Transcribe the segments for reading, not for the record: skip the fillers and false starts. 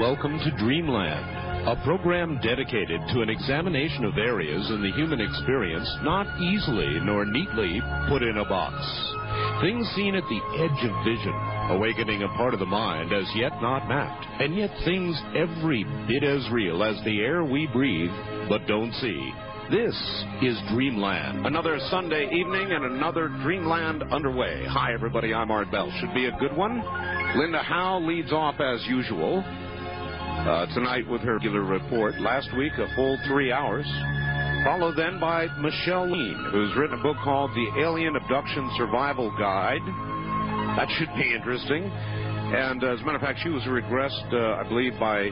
Welcome to Dreamland, a program dedicated to an examination of areas in the human experience not easily nor neatly put in a box. Things seen at the edge of vision, awakening a part of the mind as yet not mapped, and yet things every bit as real as the air we breathe but don't see. This is Dreamland. Another Sunday evening and another Dreamland underway. Hi, everybody. I'm Art Bell. Should be a good one. Linda Howe leads off as usual. Tonight with her regular report. Last week, a full 3 hours. Followed then by Michelle Lean, who's written a book called The Alien Abduction Survival Guide. That should be interesting. And as a matter of fact, she was regressed, I believe, by...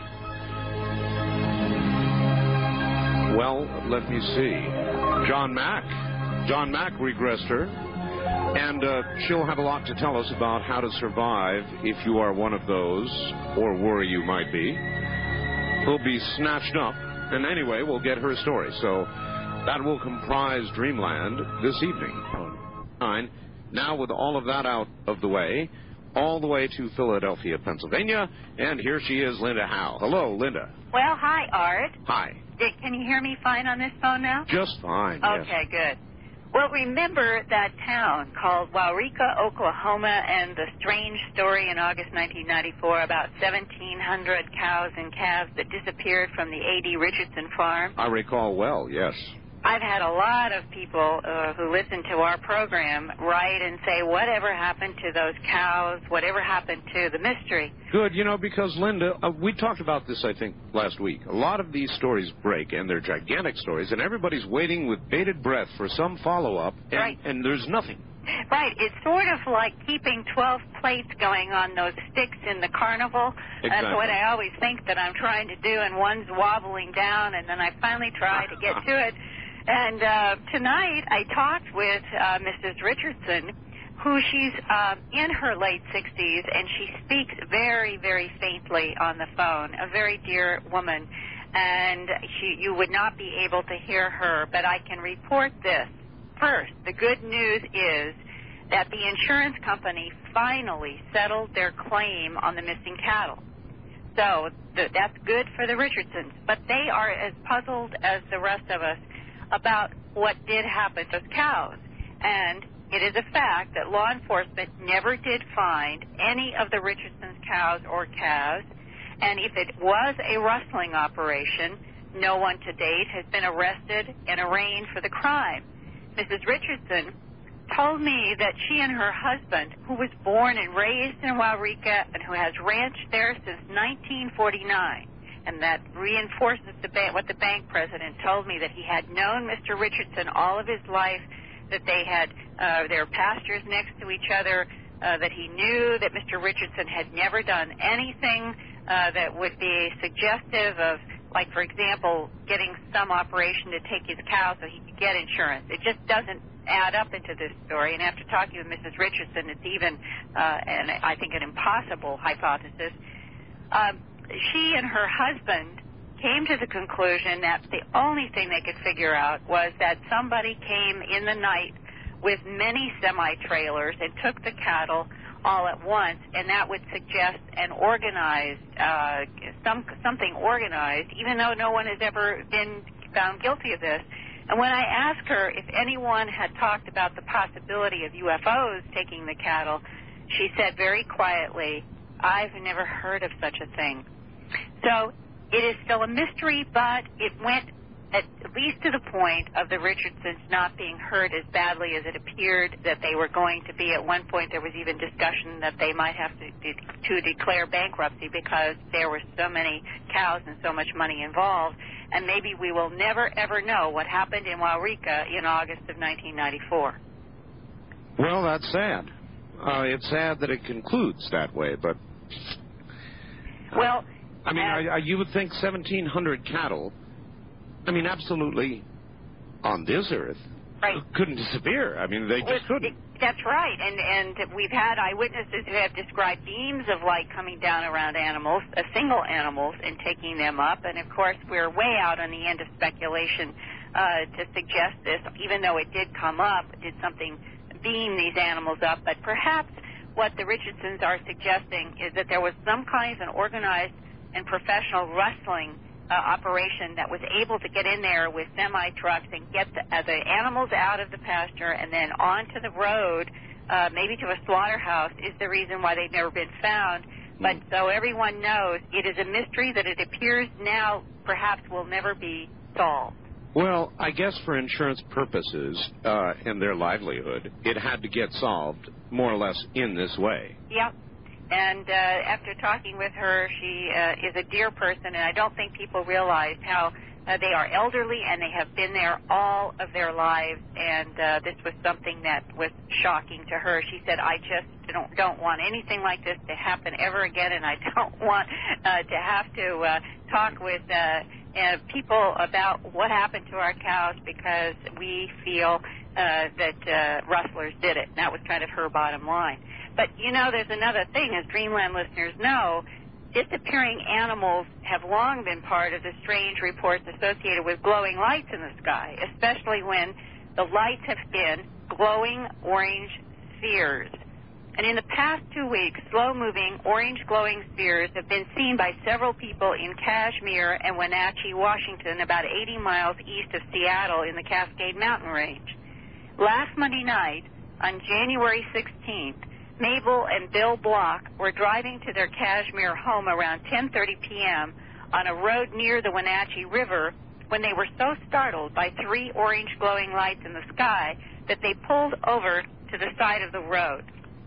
Well, let me see. John Mack. John Mack regressed her. And she'll have a lot to tell us about how to survive if you are one of those, or worry you might be, who'll be snatched up. And anyway, we'll get her story. So that will comprise Dreamland this evening. Now with all of that out of the way, all the way to Philadelphia, Pennsylvania. And here she is, Linda Howe. Hello, Linda. Well, hi, Art. Hi. Can you hear me fine on this phone now? Just fine, Okay, yes. Good. Well, remember that town called Waurika, Oklahoma, and the strange story in August 1994 about 1,700 cows and calves that disappeared from the A.D. Richardson farm? I recall well, yes. I've had a lot of people who listen to our program write and say, whatever happened to those cows, whatever happened to the mystery? Good, because, Linda, we talked about this, I think, last week. A lot of these stories break, and they're gigantic stories, and everybody's waiting with bated breath for some follow-up, and, right. And there's nothing. Right. It's sort of like keeping 12 plates going on those sticks in the carnival. Exactly. That's what I always think that I'm trying to do, and one's wobbling down, and then I finally try to get to it. And tonight I talked with Mrs. Richardson, who she's in her late 60s, and she speaks very, very faintly on the phone, a very dear woman. And you would not be able to hear her, but I can report this. First, the good news is that the insurance company finally settled their claim on the missing cattle. So that's good for the Richardsons, but they are as puzzled as the rest of us about what did happen to those cows. And it is a fact that law enforcement never did find any of the Richardsons' cows or calves, and if it was a rustling operation, no one to date has been arrested and arraigned for the crime. Mrs. Richardson told me that she and her husband, who was born and raised in Waurika and who has ranched there since 1949, and that reinforces what the bank president told me, that he had known Mr. Richardson all of his life, that they had their pastures next to each other, that he knew that Mr. Richardson had never done anything that would be suggestive of, like, for example, getting some operation to take his cow so he could get insurance. It just doesn't add up into this story. And after talking with Mrs. Richardson, it's even, and I think, an impossible hypothesis. She and her husband came to the conclusion that the only thing they could figure out was that somebody came in the night with many semi-trailers and took the cattle all at once, and that would suggest an organized, something organized, even though no one has ever been found guilty of this. And when I asked her if anyone had talked about the possibility of UFOs taking the cattle, she said very quietly, "I've never heard of such a thing." So it is still a mystery, but it went at least to the point of the Richardsons not being hurt as badly as it appeared that they were going to be. At one point, there was even discussion that they might have to declare bankruptcy because there were so many cows and so much money involved. And maybe we will never, ever know what happened in Waurika in August of 1994. Well, that's sad. It's sad that it concludes that way, but... Well... I mean, you would think 1,700 cattle, absolutely, on this earth, right, couldn't disappear. They just couldn't. That's right, and we've had eyewitnesses who have described beams of light coming down around animals, single animals, and taking them up. And, of course, we're way out on the end of speculation to suggest this, even though it did come up, did something beam these animals up. But perhaps what the Richardsons are suggesting is that there was some kind of an organized and professional rustling operation that was able to get in there with semi-trucks and get the animals out of the pasture and then onto the road, maybe to a slaughterhouse, is the reason why they've never been found. But so everyone knows, it is a mystery that it appears now perhaps will never be solved. Well, I guess for insurance purposes and their livelihood, it had to get solved more or less in this way. Yep. And after talking with her, she is a dear person, and I don't think people realize how they are elderly and they have been there all of their lives, and this was something that was shocking to her. She said, I just don't want anything like this to happen ever again, and I don't want to have to talk with people about what happened to our cows because we feel that rustlers did it. And that was kind of her bottom line. But, you know, there's another thing, as Dreamland listeners know, disappearing animals have long been part of the strange reports associated with glowing lights in the sky, especially when the lights have been glowing orange spheres. And in the past 2 weeks, slow-moving orange glowing spheres have been seen by several people in Kashmir and Wenatchee, Washington, about 80 miles east of Seattle in the Cascade Mountain Range. Last Monday night, on January 16th, Mabel and Bill Block were driving to their Kashmir home around 10:30 p.m. on a road near the Wenatchee River when they were so startled by 3 orange glowing lights in the sky that they pulled over to the side of the road.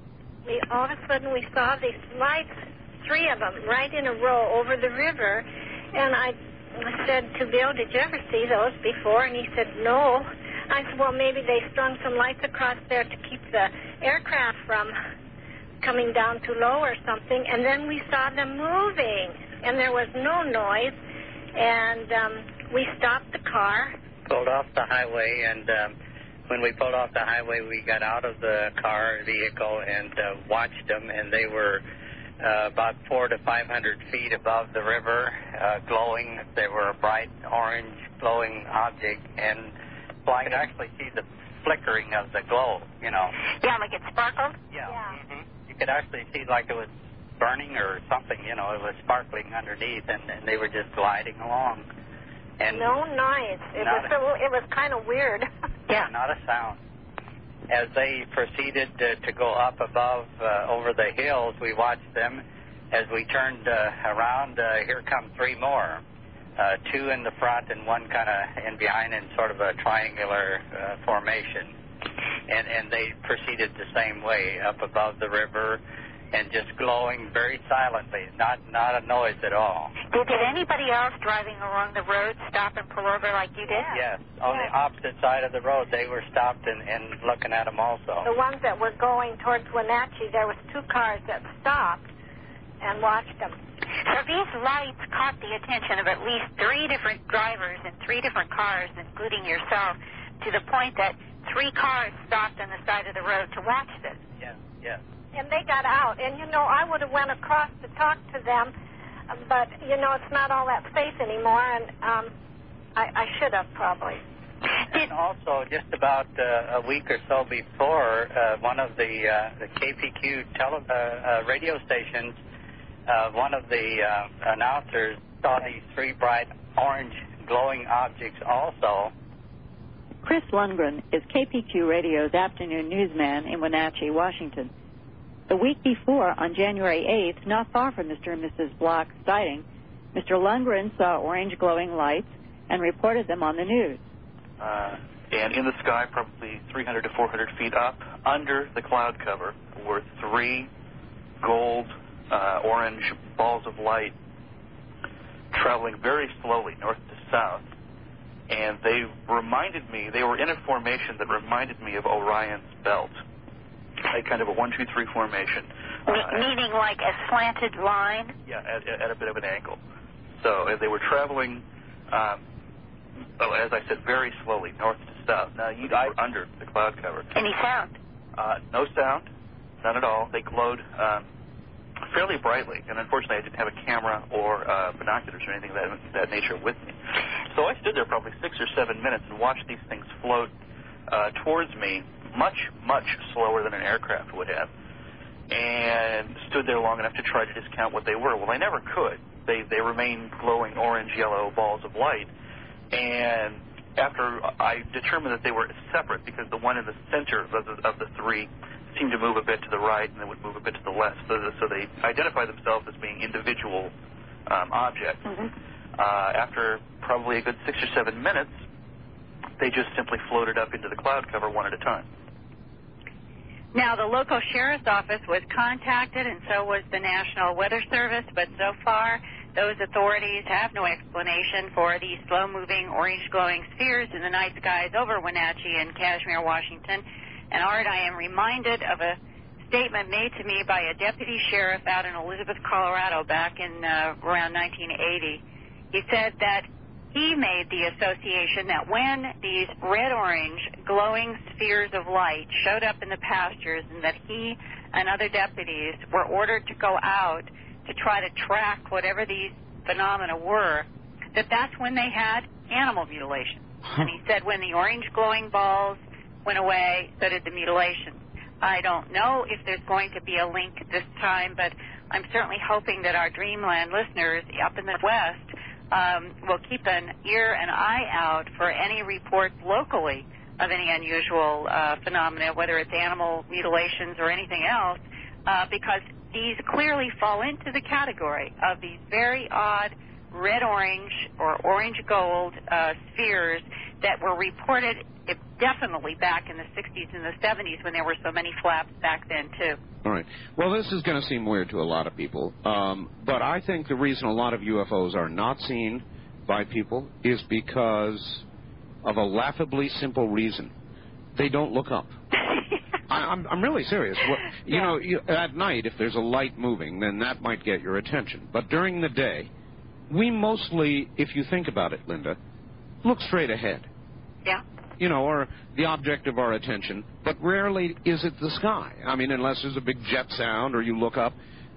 All of a sudden we saw these lights, 3 of them, right in a row over the river. And I said to Bill, did you ever see those before? And he said, no. I said, well, maybe they strung some lights across there to keep the aircraft from coming down too low or something. And then we saw them moving, and there was no noise. And we stopped the car. Pulled off the highway, and when we pulled off the highway, we got out of the vehicle and watched them, and they were about 400 to 500 feet above the river, glowing. They were a bright orange glowing object, and I could actually see the flickering of the glow, you know. Yeah, like it sparkled? Yeah. Mm-hmm. You could actually see like it was burning or something, you know. It was sparkling underneath, and they were just gliding along. And no noise. It was kind of weird. Yeah, not a sound. As they proceeded to go up above over the hills, we watched them. As we turned around, here come 3 more. 2 in the front and 1 kind of in behind in sort of a triangular formation. And they proceeded the same way up above the river and just glowing very silently, not a noise at all. Did anybody else driving along the road stop and pull over like you did? Yes. On the opposite side of the road, they were stopped and looking at them also. The ones that were going towards Wenatchee, there was 2 cars that stopped and watched them. So these lights caught the attention of at least 3 different drivers in 3 different cars, including yourself, to the point that 3 cars stopped on the side of the road to watch this. Yes. And they got out. And, you know, I would have went across to talk to them, but, you know, it's not all that safe anymore, and I should have probably. And also, just about a week or so before, one of the KPQ radio stations, one of the announcers saw these 3 bright orange glowing objects also. Chris Lundgren is KPQ Radio's afternoon newsman in Wenatchee, Washington. The week before, on January 8th, not far from Mr. and Mrs. Block's sighting, Mr. Lundgren saw orange glowing lights and reported them on the news. And in the sky, probably 300 to 400 feet up, under the cloud cover, were 3 gold, orange balls of light traveling very slowly north to south. And they were in a formation that reminded me of Orion's belt. A kind of a 1, 2, 3 formation. Meaning like a slanted line? Yeah, at a bit of an angle. So they were traveling, as I said, very slowly, north to south. Now, you were under the cloud cover. Any sound? No sound, none at all. They glowed fairly brightly, and unfortunately I didn't have a camera or binoculars or anything of that nature with me. So I stood there probably 6 or 7 minutes and watched these things float towards me, much, much slower than an aircraft would have. and stood there long enough to try to discount what they were. Well, I never could. They remained glowing orange-yellow balls of light. And after I determined that they were separate, because the one in the center of the three seemed to move a bit to the right and then would move a bit to the left. So they identify themselves as being individual objects. After probably a good 6 or 7 minutes, they just simply floated up into the cloud cover one at a time. Now, the local sheriff's office was contacted, and so was the National Weather Service, but so far those authorities have no explanation for these slow-moving, orange-glowing spheres in the night skies over Wenatchee and Kashmere, Washington. And, Art, I am reminded of a statement made to me by a deputy sheriff out in Elizabeth, Colorado, back in around 1980. He said that he made the association that when these red-orange glowing spheres of light showed up in the pastures and that he and other deputies were ordered to go out to try to track whatever these phenomena were, that's when they had animal mutilation. And he said when the orange glowing balls went away, so did the mutilation. I don't know if there's going to be a link this time, but I'm certainly hoping that our Dreamland listeners up in the West will keep an ear and eye out for any reports locally of any unusual phenomena, whether it's animal mutilations or anything else, because these clearly fall into the category of these very odd red-orange or orange-gold spheres that were reported definitely back in the 60s and the 70s when there were so many flaps back then, too. All right. Well, this is going to seem weird to a lot of people, but I think the reason a lot of UFOs are not seen by people is because of a laughably simple reason. They don't look up. I'm really serious. You know, at night, if there's a light moving, then that might get your attention. But during the day, we mostly, if you think about it, Linda, look straight ahead. Yeah. You know, or the object of our attention, but rarely is it the sky. I mean, unless there's a big jet sound or you look up,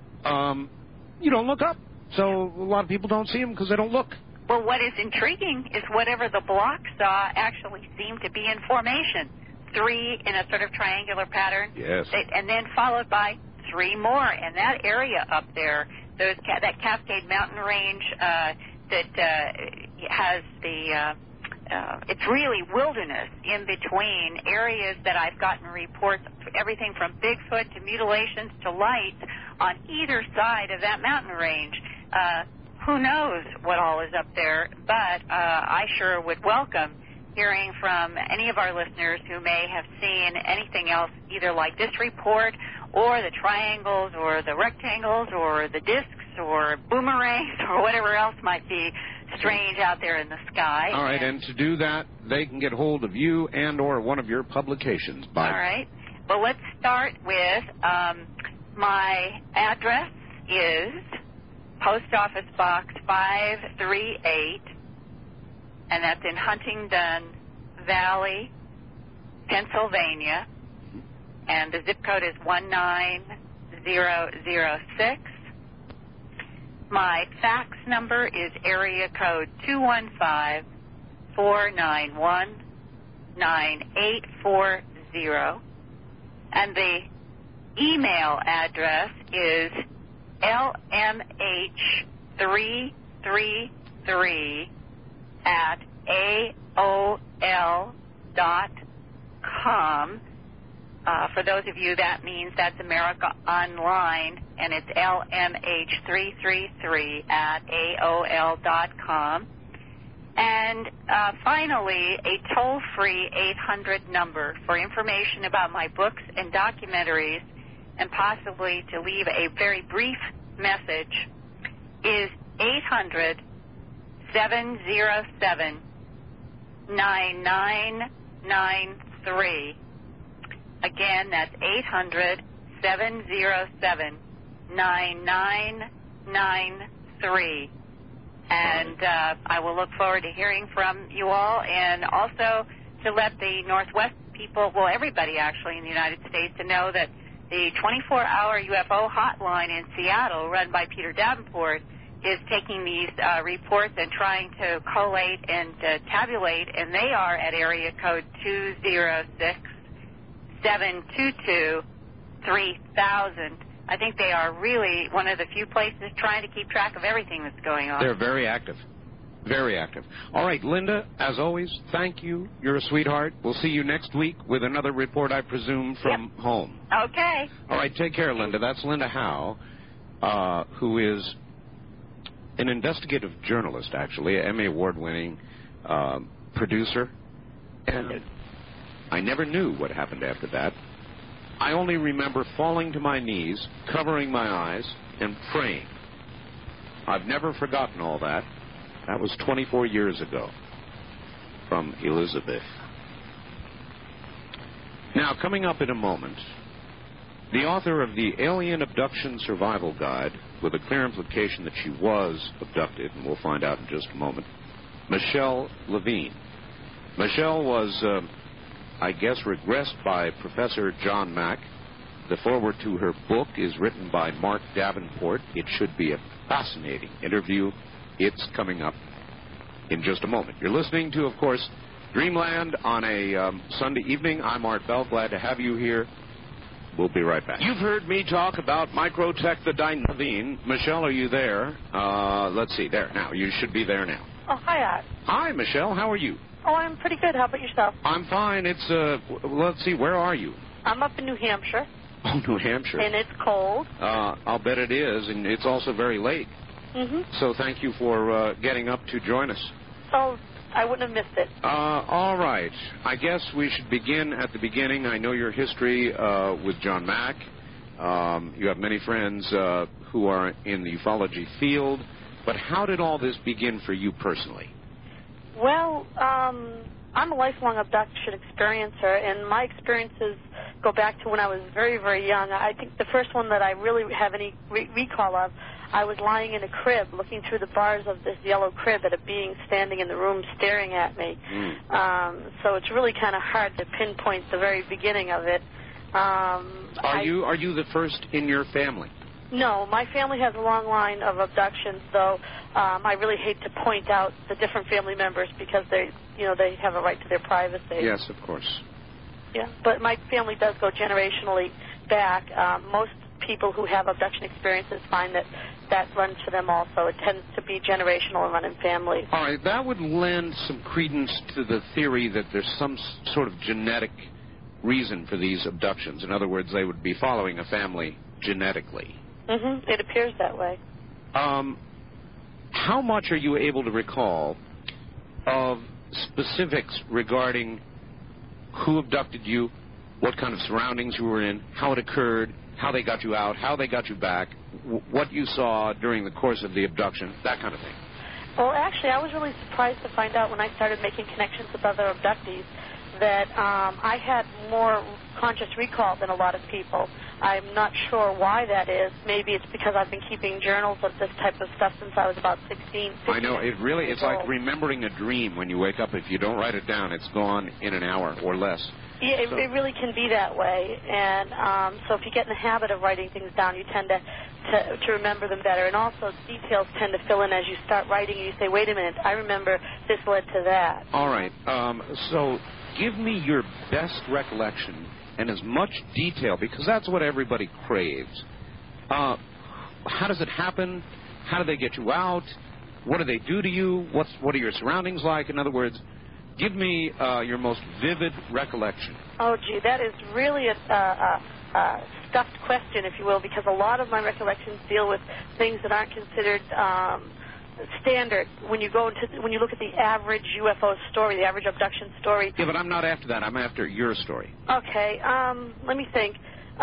you don't look up. So a lot of people don't see them because they don't look. Well, what is intriguing is whatever the block saw actually seemed to be in formation. 3 in a sort of triangular pattern. Yes. And then followed by 3 more. And that area up there, that Cascade Mountain range that has the... it's really wilderness in between areas that I've gotten reports, everything from Bigfoot to mutilations to lights on either side of that mountain range. Who knows what all is up there, but I sure would welcome hearing from any of our listeners who may have seen anything else, either like this report or the triangles or the rectangles or the discs or boomerangs or whatever else might be strange out there in the sky. All right, and to do that, they can get hold of you and or one of your publications. All right. Well, let's start with my address is Post Office Box 538, and that's in Huntingdon Valley, Pennsylvania, and the zip code is 19006. My fax number is area code 215-491-9840. And the email address is lmh333@aol.com. For those of you, that means that's America Online, and it's lmh333@aol.com. And finally, a toll-free 800 number for information about my books and documentaries, and possibly to leave a very brief message, is 800-707-9993. Again, that's 800-707-9993. And I will look forward to hearing from you all, and also to let the Northwest people, well, everybody actually in the United States, to know that the 24-hour UFO hotline in Seattle, run by Peter Davenport, is taking these reports and trying to collate and tabulate, and they are at area code 206-722-6666. 3,000. I think they are really one of the few places trying to keep track of everything that's going on. They're very active. Very active. All right, Linda, as always, thank you. You're a sweetheart. We'll see you next week with another report, I presume, from home. Okay. All right, take care, Linda. That's Linda Howe, who is an investigative journalist, actually, an Emmy Award-winning producer. And I never knew what happened after that. I only remember falling to my knees, covering my eyes, and praying. I've never forgotten all that. That was 24 years ago from Elizabeth. Now, coming up in a moment, the author of the Alien Abduction Survival Guide, with a clear implication that she was abducted, and we'll find out in just a moment, Michelle Levine. Michelle was, I guess, regressed by Professor John Mack. The foreword to her book is written by Mark Davenport. It should be a fascinating interview. It's coming up in just a moment. You're listening to, of course, Dreamland on a Sunday evening. I'm Art Bell. Glad to have you here. We'll be right back. You've heard me talk about Microtech the Dynavine. Michelle, are you there? Let's see. There. Now. You should be there now. Oh, hi, Art. Hi, Michelle. How are you? Oh, I'm pretty good. How about yourself? I'm fine. It's, let's see. Where are you? I'm up in New Hampshire. Oh, New Hampshire. And it's cold. I'll bet it is. And it's also very late. Mm-hmm. So thank you for getting up to join us. Oh, I wouldn't have missed it. All right. I guess we should begin at the beginning. I know your history with John Mack. You have many friends who are in the ufology field. But how did all this begin for you personally? Well, I'm a lifelong abduction experiencer, and my experiences go back to when I was very, very young. I think the first one that I really have any recall of, I was lying in a crib looking through the bars of this yellow crib at a being standing in the room staring at me. So it's really kind of hard to pinpoint the very beginning of it. Are you the first in your family? No, my family has a long line of abductions, though I really hate to point out the different family members because they have a right to their privacy. Yes, of course. Yeah, but my family does go generationally back. Most people who have abduction experiences find that runs to them also. It tends to be generational and run in families. All right, that would lend some credence to the theory that there's some sort of genetic reason for these abductions. In other words, they would be following a family genetically. Mm-hmm. It appears that way. How much are you able to recall of specifics regarding who abducted you, what kind of surroundings you were in, how it occurred, how they got you out, how they got you back, what you saw during the course of the abduction, that kind of thing? Well, actually, I was really surprised to find out when I started making connections with other abductees that I had more conscious recall than a lot of people. I'm not sure why that is. Maybe it's because I've been keeping journals of this type of stuff since I was about 16. I know. It's like remembering a dream when you wake up. If you don't write it down, it's gone in an hour or less. Yeah, it really can be that way. And so if you get in the habit of writing things down, you tend to remember them better. And also, details tend to fill in as you start writing, and you say, wait a minute, I remember this led to that. All right. So give me your best recollection and as much detail, because that's what everybody craves. How does it happen? How do they get you out? What do they do to you? What are your surroundings like? In other words, give me your most vivid recollection. Oh, gee, that is really a stuffed question, if you will, because a lot of my recollections deal with things that aren't considered standard when you look at the average UFO story, the average abduction story. Yeah, but I'm not after that. I'm after your story. Okay. Let me think.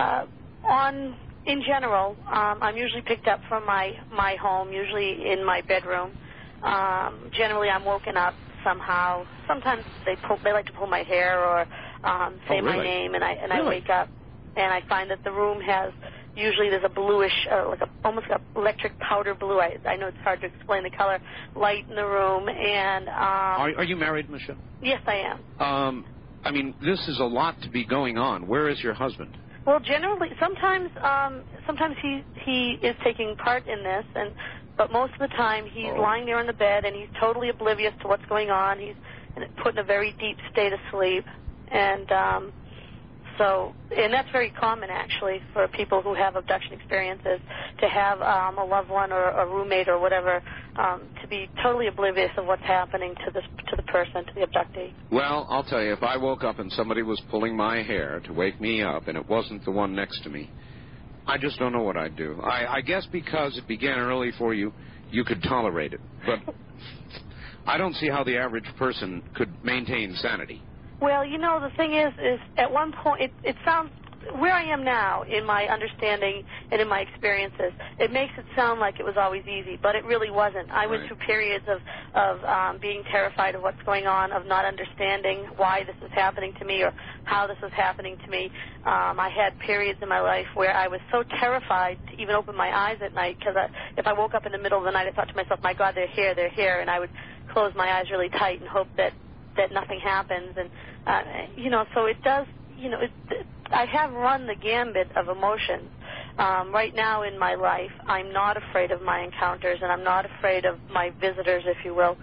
In general, I'm usually picked up from my home, usually in my bedroom. Generally, I'm woken up somehow. Sometimes they like to pull my hair or say my name, and I wake up and I find that the room has. Usually there's a bluish, almost like a electric powder blue. I know it's hard to explain the color. Light in the room, and are you married, Michelle? Yes, I am. I mean, this is a lot to be going on. Where is your husband? Well, generally, sometimes he is taking part in this, but most of the time he's lying there on the bed and he's totally oblivious to what's going on. He's put in a very deep state of sleep, and So, and that's very common, actually, for people who have abduction experiences, to have a loved one or a roommate or whatever, to be totally oblivious of what's happening to the person, to the abductee. Well, I'll tell you, if I woke up and somebody was pulling my hair to wake me up and it wasn't the one next to me, I just don't know what I'd do. I guess because it began early for you, you could tolerate it. But I don't see how the average person could maintain sanity. Well, you know, the thing is at one point, it sounds, where I am now in my understanding and in my experiences, it makes it sound like it was always easy, but it really wasn't. I went through periods of being terrified of what's going on, of not understanding why this is happening to me or how this is happening to me. I had periods in my life where I was so terrified to even open my eyes at night, because if I woke up in the middle of the night, I thought to myself, my God, they're here, and I would close my eyes really tight and hope that nothing happens. And, you know, so it does, you know, I have run the gambit of emotions. Right now in my life, I'm not afraid of my encounters, and I'm not afraid of my visitors, if you will.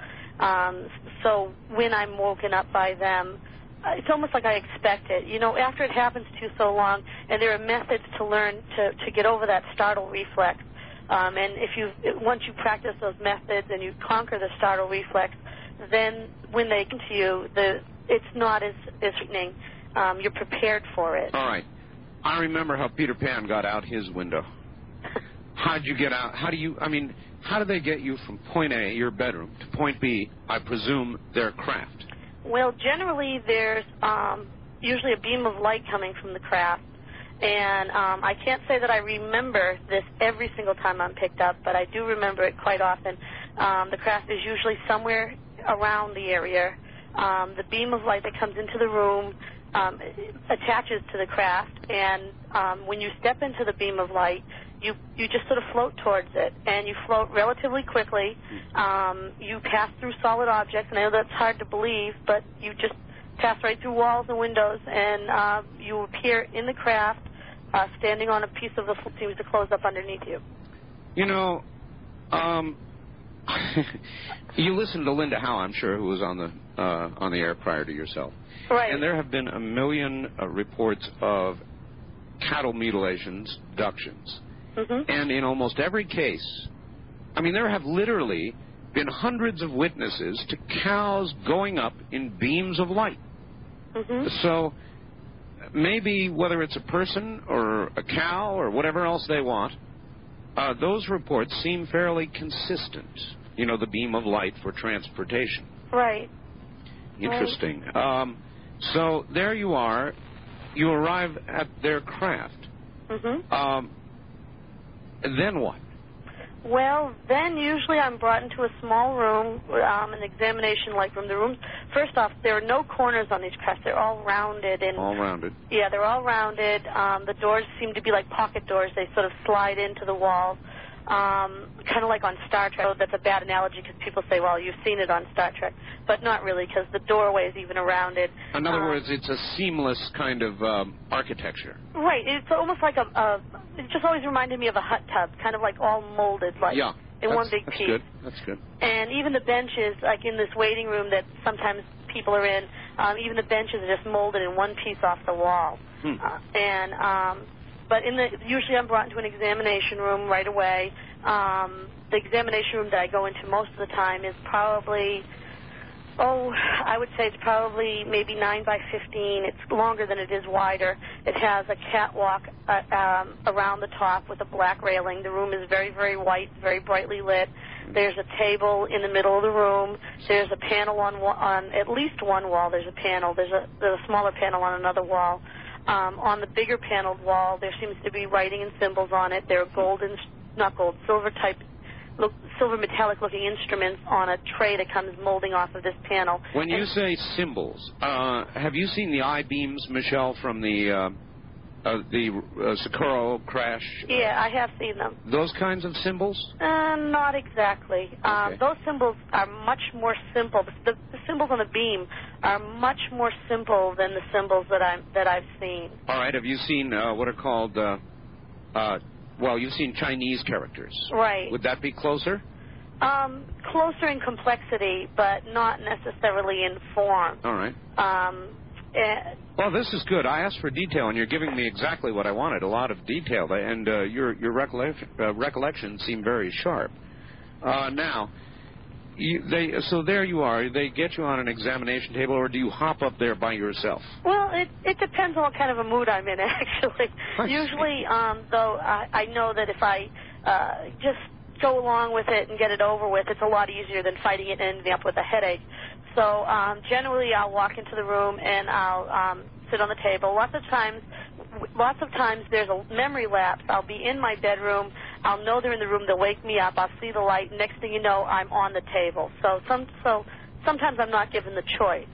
So when I'm woken up by them, it's almost like I expect it. You know, after it happens to you so long, and there are methods to learn to get over that startle reflex. And once you practice those methods and you conquer the startle reflex, then when they come to you, it's not as frightening. You're prepared for it. All right. I remember how Peter Pan got out his window. How'd you get out? How do they get you from point A, your bedroom, to point B, I presume their craft? Well, generally there's usually a beam of light coming from the craft. And I can't say that I remember this every single time I'm picked up, but I do remember it quite often. The craft is usually somewhere around the area. The beam of light that comes into the room attaches to the craft, and when you step into the beam of light, you just sort of float towards it, and you float relatively quickly. You pass through solid objects, and I know that's hard to believe, but you just pass right through walls and windows, and you appear in the craft, standing on a piece of the seems to close up underneath you. You know, you listened to Linda Howe, I'm sure, who was on the air prior to yourself. Right. And there have been a million reports of cattle mutilations, abductions. Mm-hmm. And in almost every case, I mean, there have literally been hundreds of witnesses to cows going up in beams of light. Mm-hmm. So maybe whether it's a person or a cow or whatever else they want, those reports seem fairly consistent. You know, the beam of light for transportation. Right. Interesting. Right. So there you are. You arrive at their craft. Mm-hmm. Then what? Well, then usually I'm brought into a small room, an examination-like room. The rooms, first off, there are no corners on these crafts. They're all rounded. All rounded. Yeah, they're all rounded. The doors seem to be like pocket doors. They sort of slide into the walls, kind of like on Star Trek. That's a bad analogy because people say, well, you've seen it on Star Trek. But not really, because the doorway is even rounded. In other words, it's a seamless kind of architecture. Right. It's almost like it just always reminded me of a hot tub, kind of like all molded, like in one big piece. Good. That's good. And even the benches, like in this waiting room that sometimes people are in, even the benches are just molded in one piece off the wall. But usually I'm brought into an examination room right away. The examination room that I go into most of the time is probably, I would say it's probably maybe 9 by 15. It's longer than it is wider. It has a catwalk around the top with a black railing. The room is very, very white, very brightly lit. There's a table in the middle of the room. There's a panel on at least one wall. There's a panel. There's a smaller panel on another wall. On the bigger paneled wall, there seems to be writing and symbols on it. There are silver metallic-looking instruments on a tray that comes molding off of this panel. When you say symbols, have you seen the I-beams, Michelle, from the Socorro crash? Yeah, I have seen them. Those kinds of symbols? Not exactly. Okay. Those symbols are much more simple. The symbols on the beam are much more simple than the symbols that I've seen. All right. Have you seen what are called? Well, you've seen Chinese characters. Right. Would that be closer? Closer in complexity, but not necessarily in form. All right. Well, this is good. I asked for detail, and you're giving me exactly what I wanted, a lot of detail, and your recollection seemed very sharp. Now, so there you are. They get you on an examination table, or do you hop up there by yourself? Well, it depends on what kind of a mood I'm in, actually. Usually, though, I know that if I just go along with it and get it over with, it's a lot easier than fighting it and ending up with a headache. So generally, I'll walk into the room and I'll sit on the table. Lots of times there's a memory lapse. I'll be in my bedroom. I'll know they're in the room. They'll wake me up. I'll see the light. Next thing you know, I'm on the table. So sometimes I'm not given the choice.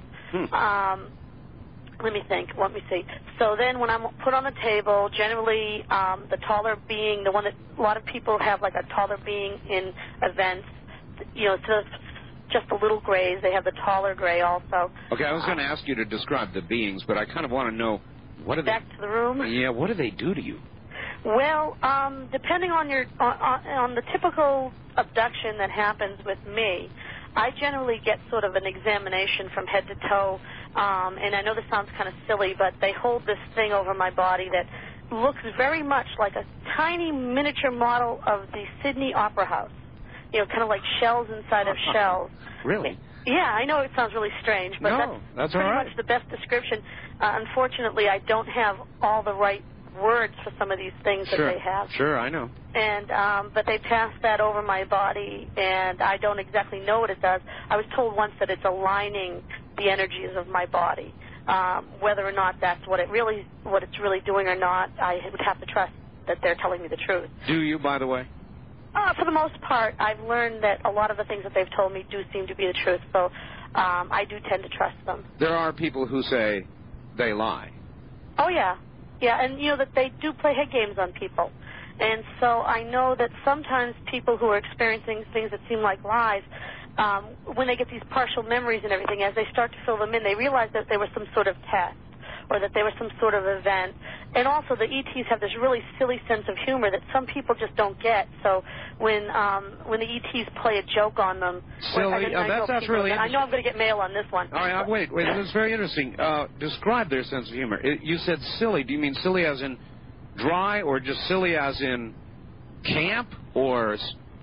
Let me think. Let me see. So then when I'm put on the table, generally the taller being, the one that a lot of people have, like a taller being in events, so just the little grays. They have the taller gray also. Okay, I was going to ask you to describe the beings, but I kind of want to know, what do back to the room? Yeah, what do they do to you? Well, depending on on the typical abduction that happens with me, I generally get sort of an examination from head to toe, and I know this sounds kind of silly, but they hold this thing over my body that looks very much like a tiny miniature model of the Sydney Opera House. Kind of like shells inside of shells. Really? Yeah, I know it sounds really strange, but that's pretty much the best description. Unfortunately, I don't have all the right words for some of these things that they have. Sure, I know. And but they pass that over my body, and I don't exactly know what it does. I was told once that it's aligning the energies of my body. Whether or not that's what it's really doing or not, I would have to trust that they're telling me the truth. Do you, by the way? For the most part, I've learned that a lot of the things that they've told me do seem to be the truth, so I do tend to trust them. There are people who say they lie. Oh, yeah. Yeah, and that they do play head games on people. And so I know that sometimes people who are experiencing things that seem like lies, when they get these partial memories and everything, as they start to fill them in, they realize that there was some sort of test or that there was some sort of event. And also the ETs have this really silly sense of humor that some people just don't get. So when the ETs play a joke on them... Silly? That's really interesting. I know I'm going to get mail on this one. All right, wait, this is very interesting. Describe their sense of humor. You said silly. Do you mean silly as in dry, or just silly as in camp, or...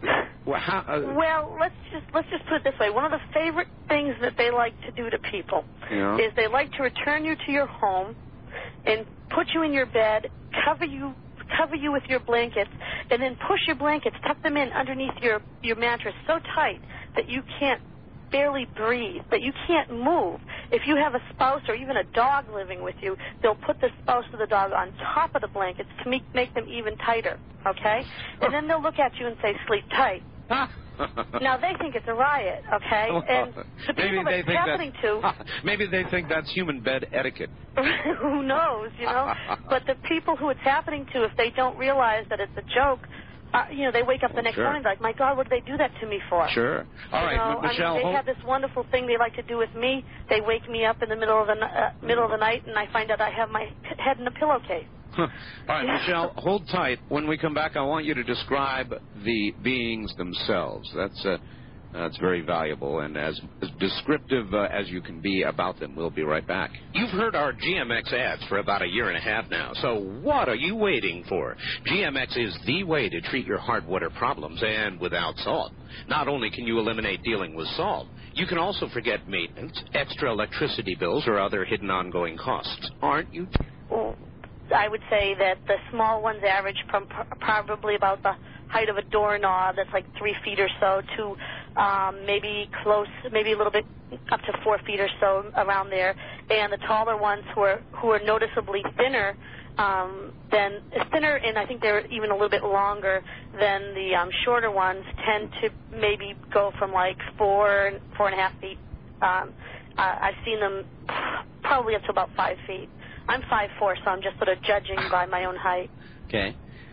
Well, let's just put it this way. One of the favorite things that they like to do to people is they like to return you to your home and put you in your bed, cover you with your blankets, and then push your blankets, tuck them in underneath your mattress so tight that you can't barely breathe, that you can't move. If you have a spouse or even a dog living with you, they'll put the spouse or the dog on top of the blankets to make them even tighter, okay? And then they'll look at you and say, sleep tight. Now, they think it's a riot, okay? And the people that's happening to... Maybe they think that's human bed etiquette. Who knows, But the people who it's happening to, if they don't realize that it's a joke... they wake up the next morning like, my God, what did they do that to me for? Sure. All right, Michelle. They have this wonderful thing they like to do with me. They wake me up in the middle of the night, and I find out I have my head in a pillowcase. All right, Michelle, hold tight. When we come back, I want you to describe the beings themselves. That's very valuable and as descriptive as you can be about them. We'll be right back. You've heard our GMX ads for about 1.5 years now, so what are you waiting for? GMX is the way to treat your hard water problems, and without salt. Not only can you eliminate dealing with salt, you can also forget maintenance, extra electricity bills, or other hidden ongoing costs. Aren't you? Well, I would say that the small ones average from probably about the height of a doorknob, that's like 3 feet or so, to maybe a little bit up to 4 feet or so around there. And the taller ones who are noticeably thinner, and I think they're even a little bit longer than the shorter ones, tend to maybe go from like 4.5 feet. I've seen them probably up to about 5 feet. I'm 5'4", so I'm just sort of judging by my own height. Okay.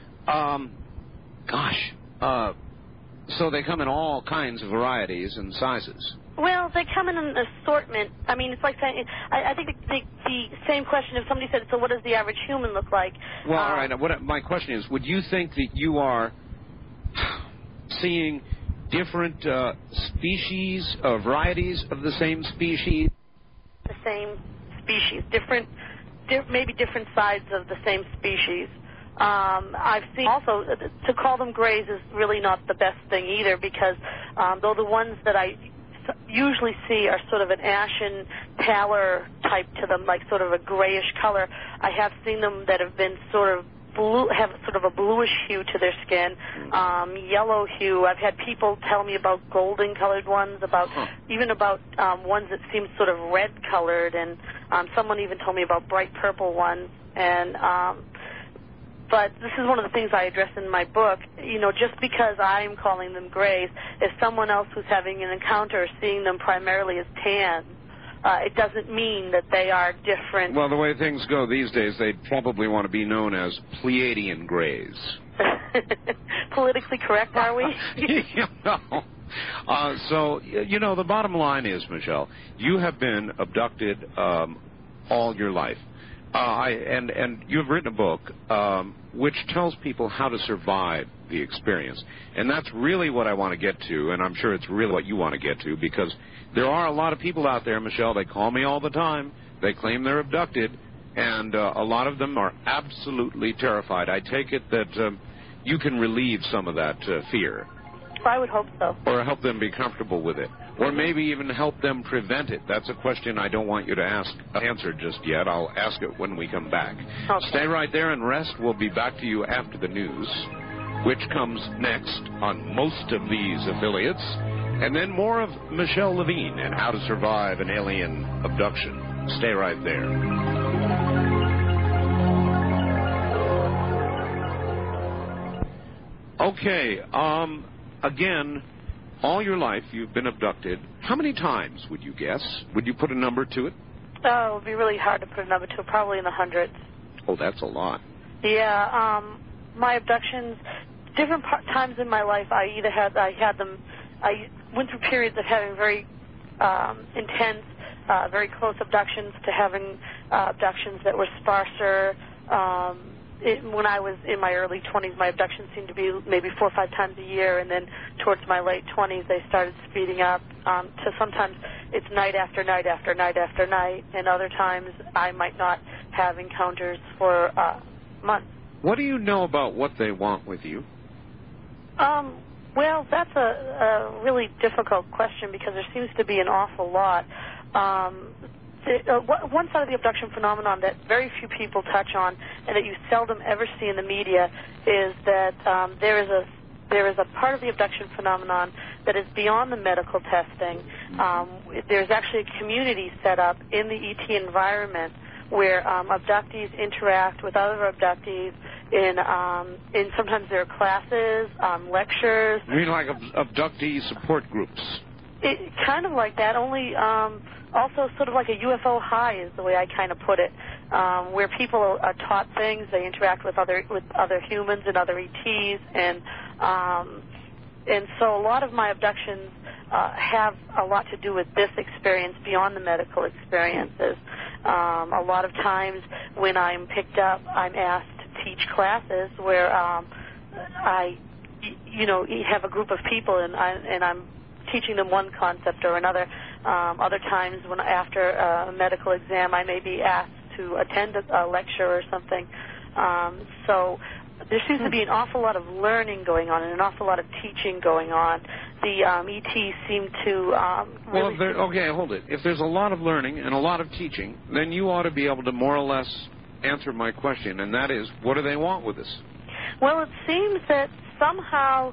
So they come in all kinds of varieties and sizes. Well, they come in an assortment. I mean, it's like saying, I think the same question, if somebody said, so what does the average human look like? Well, all right. My question is, would you think that you are seeing different varieties of the same species? The same species, different maybe different sides of the same species. I've seen also, to call them grays is really not the best thing either, because though the ones that I usually see are sort of an ashen pallor type to them, like sort of a grayish color, I have seen them that have been sort of blue, have sort of a bluish hue to their skin, yellow hue. I've had people tell me about golden colored ones, even about ones that seem sort of red colored, and someone even told me about bright purple ones. And but this is one of the things I address in my book. You know, just because I'm calling them grays, if someone else who's having an encounter is seeing them primarily as tan, it doesn't mean that they are different. Well, the way things go these days, they'd probably want to be known as Pleiadian grays. Politically correct, are we? So, you know, the bottom line is, Michelle, you have been abducted all your life. And you've written a book which tells people how to survive the experience. And that's really what I want to get to, and I'm sure it's really what you want to get to, because there are a lot of people out there, Michelle, they call me all the time, they claim they're abducted, and a lot of them are absolutely terrified. I take it that you can relieve some of that fear. I would hope so. Or help them be comfortable with it. Or maybe even help them prevent it. That's a question I don't want you to answer just yet. I'll ask it when we come back. Okay. Stay right there and rest. We'll be back to you after the news, which comes next on most of these affiliates. And then more of Michelle Levine and how to survive an alien abduction. Stay right there. Okay, again, all your life you've been abducted. How many times would you guess? Would you put a number to it? Oh, it would be really hard to put a number to it, probably in the hundreds. Oh, that's a lot. Yeah, my abductions, different times in my life, I went through periods of having very intense, very close abductions to having abductions that were sparser. When I was in my early 20s, my abductions seemed to be maybe 4 or 5 times a year, and then towards my late 20s, they started speeding up to sometimes it's night after night after night after night, and other times I might not have encounters for months. What do you know about what they want with you? Well, that's a really difficult question, because there seems to be an awful lot. One side of the abduction phenomenon that very few people touch on, and that you seldom ever see in the media, is that there is a part of the abduction phenomenon that is beyond the medical testing. There's actually a community set up in the ET environment where abductees interact with other abductees in sometimes there are classes, lectures. You mean like abductee support groups? Kind of like that, only also sort of like a UFO high is the way I kind of put it, where people are taught things, they interact with other humans and other ETs, and so a lot of my abductions have a lot to do with this experience beyond the medical experiences. A lot of times when I'm picked up, I'm asked to teach classes where I have a group of people and I'm teaching them one concept or another. Other times when after a medical exam, I may be asked to attend a lecture or something. So there seems to be an awful lot of learning going on and an awful lot of teaching going on. The ETs seem to really... Well, okay, hold it. If there's a lot of learning and a lot of teaching, then you ought to be able to more or less answer my question, and that is, what do they want with this? Well, it seems that somehow,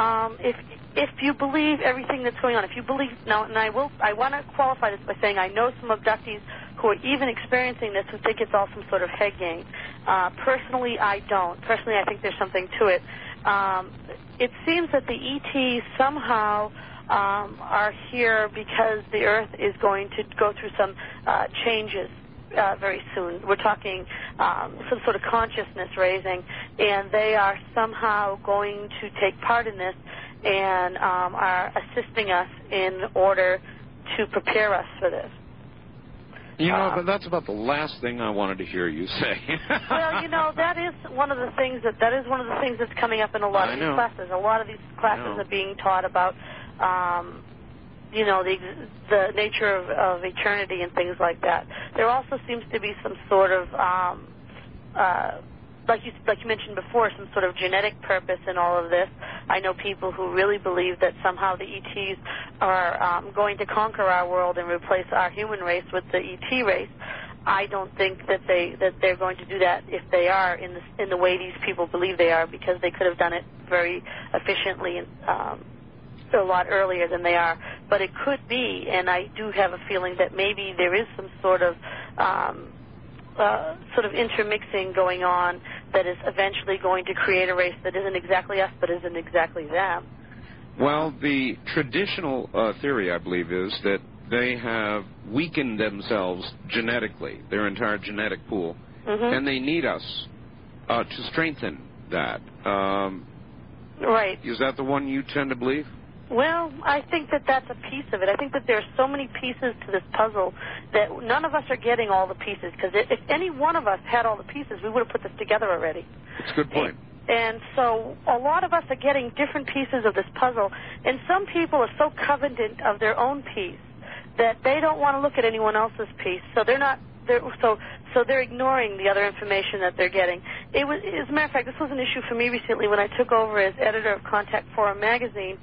if you believe everything that's going on, if you believe now, and I want to qualify this by saying I know some abductees who are even experiencing this who think it's all some sort of head game. Personally, I don't. Personally, I think there's something to it. It seems that the ETs somehow are here because the Earth is going to go through some changes very soon. We're talking some sort of consciousness raising, and they are somehow going to take part in this and are assisting us in order to prepare us for this. You know, but that's about the last thing I wanted to hear you say. Well, you know, that is one of the things that's coming up in a lot of these classes. A lot of these classes are being taught about the nature of eternity and things like that. There also seems to be some sort of like you mentioned before, some sort of genetic purpose in all of this. I know people who really believe that somehow the ETs are going to conquer our world and replace our human race with the ET race. I don't think that they're going to do that if they are in the way these people believe they are, because they could have done it very efficiently and a lot earlier than they are. But it could be, and I do have a feeling that maybe there is some sort of intermixing going on that is eventually going to create a race that isn't exactly us but isn't exactly them. Well, the traditional theory, I believe, is that they have weakened themselves genetically, their entire genetic pool, and they need us to strengthen that. Right. Is that the one you tend to believe? Well, I think that that's a piece of it. I think that there are so many pieces to this puzzle that none of us are getting all the pieces, because if any one of us had all the pieces, we would have put this together already. That's a good point. And so a lot of us are getting different pieces of this puzzle, and some people are so coveted of their own piece that they don't want to look at anyone else's piece, so they're ignoring the other information that they're getting. As a matter of fact, this was an issue for me recently when I took over as editor of Contact Forum magazine.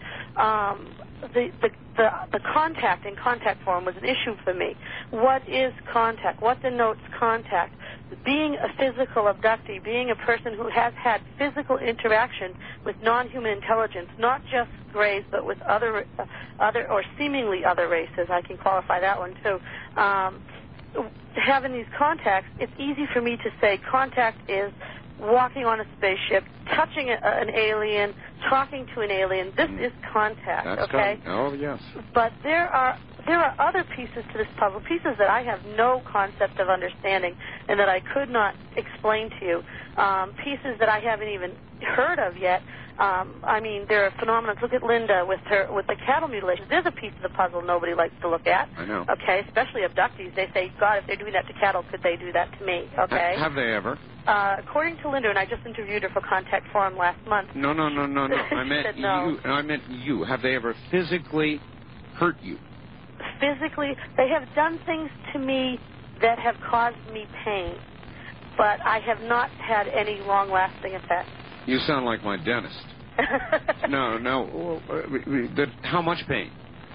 The contact in Contact Forum was an issue for me. What is contact? What denotes contact? Being a physical abductee, being a person who has had physical interaction with non-human intelligence, not just Greys, but with other or seemingly other races. I can qualify that one too. Having these contacts, it's easy for me to say contact is walking on a spaceship, touching an alien, talking to an alien. This is contact. That's okay? Oh, yes. But there are other pieces to this puzzle, pieces that I have no concept of understanding and that I could not explain to you, pieces that I haven't even heard of yet. I mean, there are phenomena. Look at Linda with the cattle mutilation. There's a piece of the puzzle nobody likes to look at. I know. Okay, especially abductees. They say, God, if they're doing that to cattle, could they do that to me? Okay. Have they ever? According to Linda, and I just interviewed her for Contact Forum last month. No. I meant said no. you. I meant you. Have they ever physically hurt you? Physically, they have done things to me that have caused me pain, but I have not had any long-lasting effects. You sound like my dentist. No. How much pain?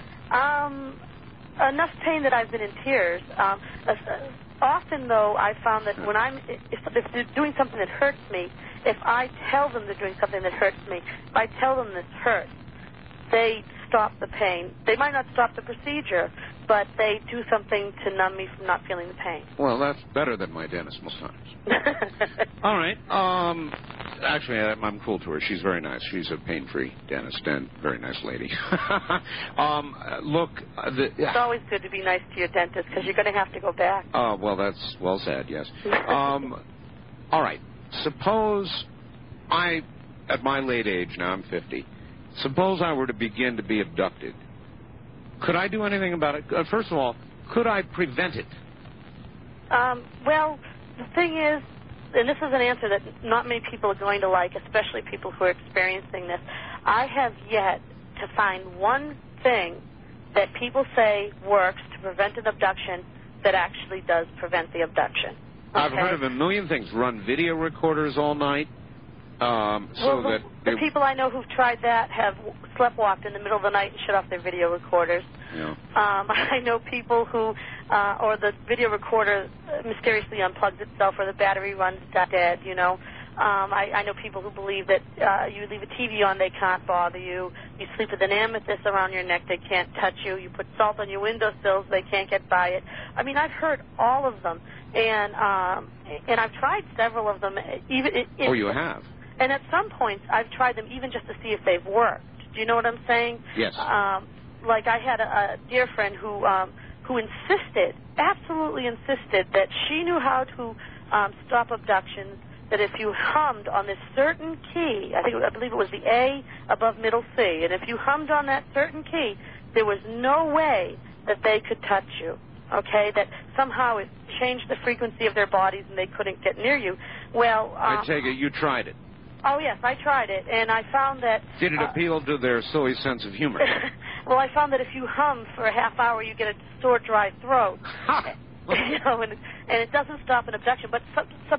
Enough pain that I've been in tears. Often, though, I found that if they're doing something that hurts me, if I tell them they're doing something that hurts me, if I tell them this hurts, they stop the pain. They might not stop the procedure, but they do something to numb me from not feeling the pain. Well, that's better than my dentist most times. All right. Actually, I'm cool to her. She's very nice. She's a pain-free dentist and very nice lady. Look, it's always good to be nice to your dentist because you're going to have to go back. Well, that's well said, yes. All right. Suppose at my late age, now I'm 50, suppose I were to begin to be abducted. Could I do anything about it? First of all, could I prevent it? Well, the thing is, and this is an answer that not many people are going to like, especially people who are experiencing this. I have yet to find one thing that people say works to prevent an abduction that actually does prevent the abduction. Okay? I've heard of a million things. Run video recorders all night. The people I know who've tried that have sleptwalked in the middle of the night and shut off their video recorders. Yeah. I know people who, or the video recorder mysteriously unplugs itself, or the battery runs dead. I know people who believe that you leave a TV on, they can't bother you. You sleep with an amethyst around your neck, they can't touch you. You put salt on your windowsills, they can't get by it. I mean, I've heard all of them, and I've tried several of them. Oh, you have? And at some points, I've tried them even just to see if they've worked. Do you know what I'm saying? Yes. Like I had a dear friend who insisted, absolutely insisted, that she knew how to stop abductions, that if you hummed on this certain key, I believe it was the A above middle C, and if you hummed on that certain key, there was no way that they could touch you, okay? That somehow it changed the frequency of their bodies and they couldn't get near you. Well, I take it you tried it. Oh, yes, I tried it, and I found that... Did it appeal to their silly sense of humor? Well, I found that if you hum for a half hour, you get a sore, dry throat. You know, and it doesn't stop an abduction. But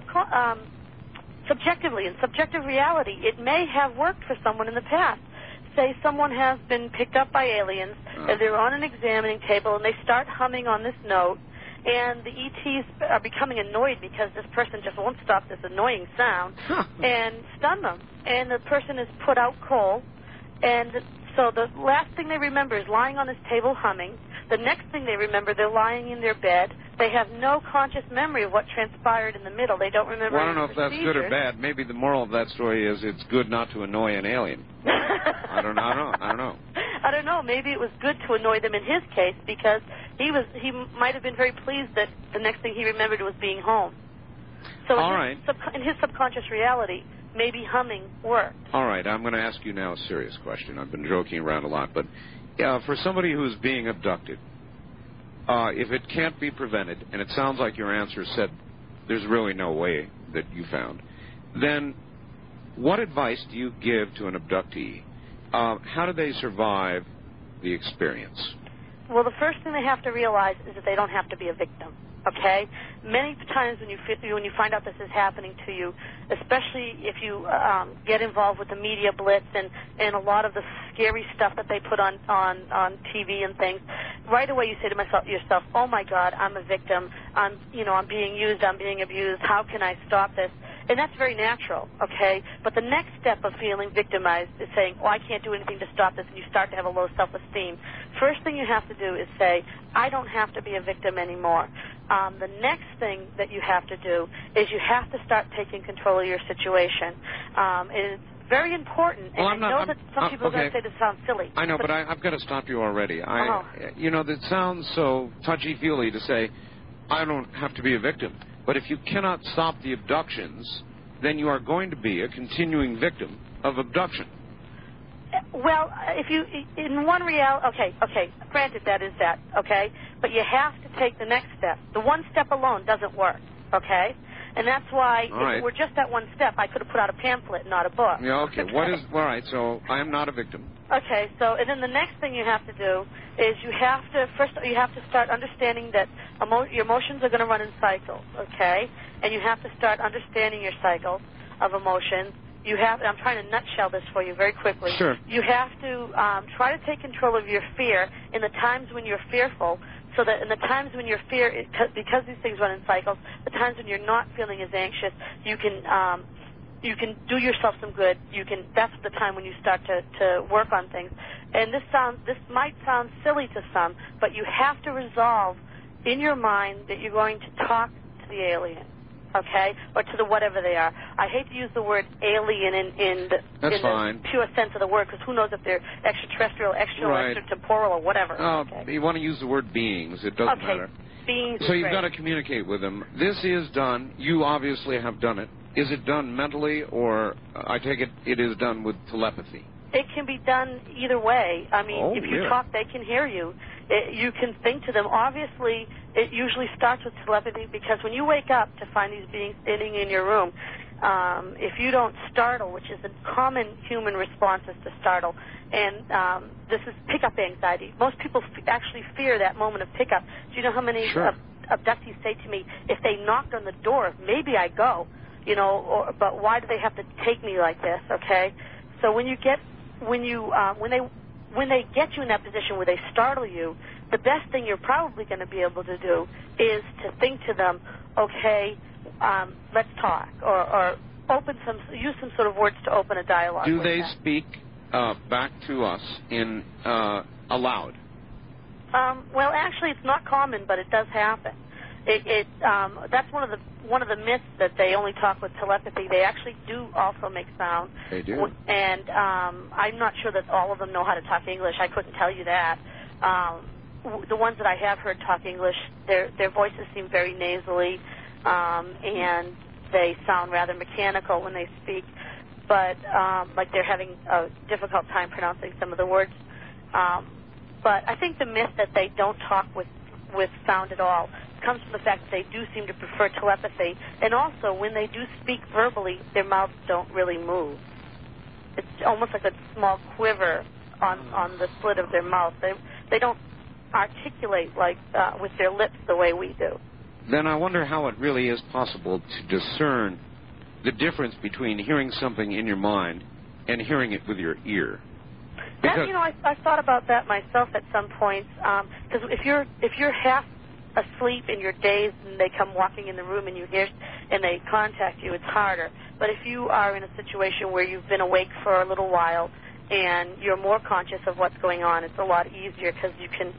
subjectively, in subjective reality, it may have worked for someone in the past. Say someone has been picked up by aliens, and they're on an examining table, and they start humming on this note, and the ETs are becoming annoyed because this person just won't stop this annoying sound, and stun them. And the person is put out cold, and so the last thing they remember is lying on this table humming. The next thing they remember, they're lying in their bed. They have no conscious memory of what transpired in the middle. They don't remember. Well, I don't know if that's good or bad. Maybe the moral of that story is it's good not to annoy an alien. I don't know. I don't know. Maybe it was good to annoy them in his case because he might have been very pleased that the next thing he remembered was being home. So in his subconscious reality, maybe humming worked. All right. I'm going to ask you now a serious question. I've been joking around a lot, but for somebody who's being abducted, if it can't be prevented, and it sounds like your answer said there's really no way that you found, then what advice do you give to an abductee? How do they survive the experience? Well, the first thing they have to realize is that they don't have to be a victim. Okay? Many times when you find out this is happening to you, especially if you get involved with the media blitz and a lot of the scary stuff that they put on TV and things, right away you say to yourself, oh my God, I'm a victim. I'm being used, I'm being abused. How can I stop this? And that's very natural, okay? But the next step of feeling victimized is saying, oh, I can't do anything to stop this, and you start to have a low self-esteem. First thing you have to do is say, I don't have to be a victim anymore. The next thing that you have to do is you have to start taking control of your situation. It's very important, and I know that some people are going to say this sounds silly. I know, but I've got to stop you already. That sounds so touchy-feely to say, I don't have to be a victim. But if you cannot stop the abductions, then you are going to be a continuing victim of abduction. Well, granted that is that, okay? But you have to take the next step. The one step alone doesn't work, okay? And that's why if it were just that one step, I could have put out a pamphlet, not a book. Yeah, okay. All right, so I am not a victim. Okay, and then the next thing you have to do is you have to start understanding that your emotions are going to run in cycles, okay? And you have to start understanding your cycles of emotions. I'm trying to nutshell this for you very quickly. Sure. You have to try to take control of your fear in the times when you're fearful, so that in the times when you're because these things run in cycles, the times when you're not feeling as anxious, you can do yourself some good. That's the time when you start to work on things. And this might sound silly to some, but you have to resolve in your mind that you're going to talk to the alien, okay, or to the whatever they are. I hate to use the word alien in the pure sense of the word, because who knows if they're extraterrestrial, extratemporal, or whatever. Okay. You want to use the word beings. It doesn't matter. Beings. So you've got to communicate with them. This is done. You obviously have done it. Is it done mentally, or I take it is done with telepathy? It can be done either way. I mean, if you talk, they can hear you. You can think to them. Obviously, it usually starts with telepathy, because when you wake up to find these beings sitting in your room, if you don't startle, which is a common human response is to startle, and this is pickup anxiety. Most people actually fear that moment of pickup. Do you know how many abductees say to me, if they knocked on the door, maybe I go, but why do they have to take me like this, okay? So when they get you in that position where they startle you, the best thing you're probably going to be able to do is to think to them, okay, let's talk, or use some sort of words to open a dialogue. Do they speak back to us in aloud? Well, actually, it's not common, but it does happen. That's one of the myths that they only talk with telepathy. They actually do also make sound. They do. And I'm not sure that all of them know how to talk English. I couldn't tell you that. The ones that I have heard talk English, their voices seem very nasally, and they sound rather mechanical when they speak, but like they're having a difficult time pronouncing some of the words. But I think the myth that they don't talk with sound at all comes from the fact that they do seem to prefer telepathy, and also when they do speak verbally, their mouths don't really move. It's almost like a small quiver on the slit of their mouth. They don't articulate like with their lips the way we do. Then I wonder how it really is possible to discern the difference between hearing something in your mind and hearing it with your ear. That, I've thought about that myself at some points. Because if you're half asleep and you're dazed and they come walking in the room and you hear and they contact you, it's harder. But if you are in a situation where you've been awake for a little while and you're more conscious of what's going on, it's a lot easier because you can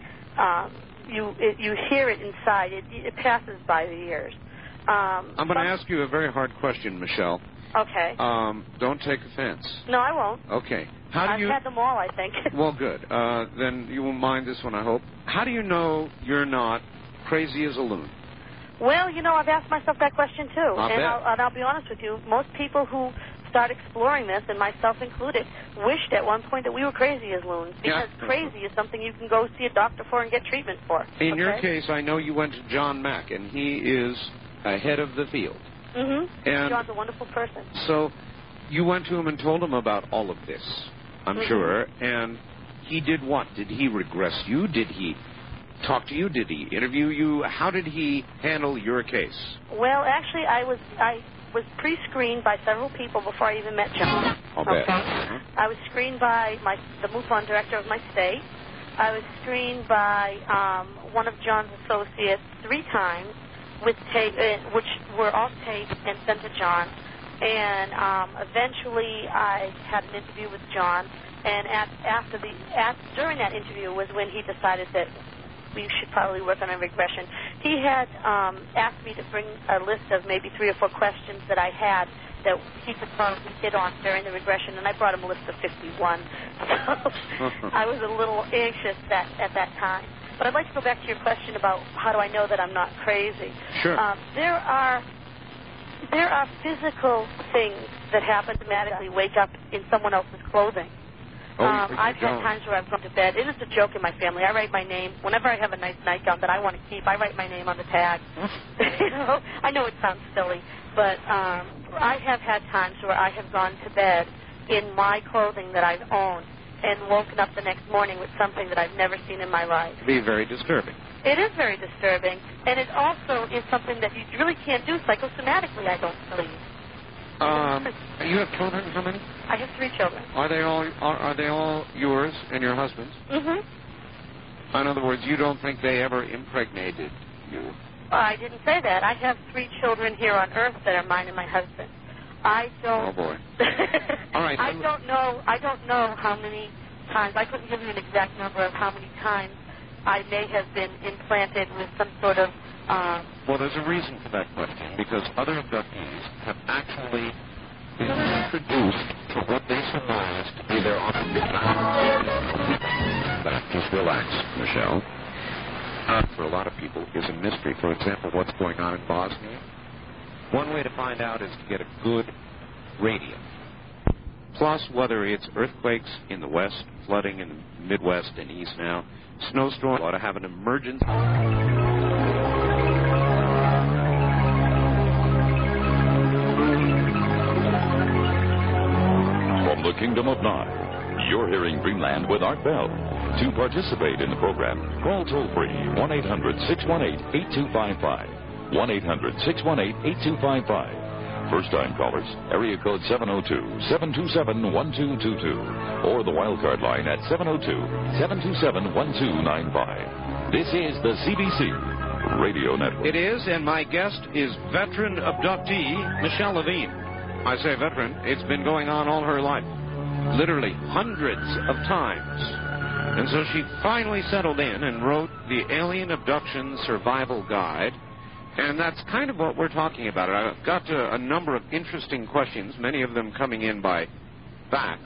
you hear it inside. It passes by the ears. I'm going to ask you a very hard question, Michelle. Okay. Don't take offense. No, I won't. Okay. I've had them all, I think. Well, good. Then you won't mind this one, I hope. How do you know you're not crazy as a loon? Well, I've asked myself that question, too. I'll be honest with you. Most people who start exploring this, and myself included, wished at one point that we were crazy as loons, because crazy is something you can go see a doctor for and get treatment for. In your case, I know you went to John Mack, and he is ahead of the field. Mm-hmm. And John's a wonderful person. So you went to him and told him about all of this, I'm sure, and he did what? Did he regress you? Did he talk to you? Did he interview you? How did he handle your case? Well, actually, I was pre-screened by several people before I even met John. I'll bet. I was screened by the MUFON director of my state. I was screened by one of John's associates 3 times, with tape, which were all taped and sent to John. And eventually, I had an interview with John. And during that interview was when he decided that we should probably work on a regression. He had asked me to bring a list of maybe 3 or 4 questions that I had that he could probably hit on during the regression, and I brought him a list of 51. So I was a little anxious at that time. But I'd like to go back to your question about how do I know that I'm not crazy. Sure. There are physical things that happen automatically wake up in someone else's clothing. I've had times where I've gone to bed. It is a joke in my family. I write my name. Whenever I have a nice nightgown that I want to keep, I write my name on the tag. I know it sounds silly, but I have had times where I have gone to bed in my clothing that I've owned and woken up the next morning with something that I've never seen in my life. Be very disturbing. It is very disturbing, and it also is something that you really can't do psychosomatically, I don't believe. You have children? How many? I have 3 children. Are they all yours and your husband's? Mm-hmm. In other words, you don't think they ever impregnated you? I didn't say that. I have 3 children here on Earth that are mine and my husband. I don't. Oh boy. All right. I don't know how many times. I couldn't give you an exact number of how many times I may have been implanted with some sort of. Well, there's a reason for that question, because other abductees have actually been introduced to what they surmise to be their own. Just relax, Michelle. For a lot of people, is a mystery. For example, what's going on in Bosnia. One way to find out is to get a good radio. Plus, whether it's earthquakes in the west, flooding in the Midwest and East now, snowstorm, ought to have an emergency. From the Kingdom of Nod, you're hearing Dreamland with Art Bell. To participate in the program, call toll-free 1-800-618-8255. 1-800-618-8255. First-time callers, area code 702-727-1222. Or the wildcard line at 702-727-1295. This is the CBC Radio Network. It is, and my guest is veteran abductee Michelle Levine. I say veteran, it's been going on all her life. Literally hundreds of times. And so she finally settled in and wrote the Alien Abduction Survival Guide. And that's kind of what we're talking about. I've got a number of interesting questions, many of them coming in by fax.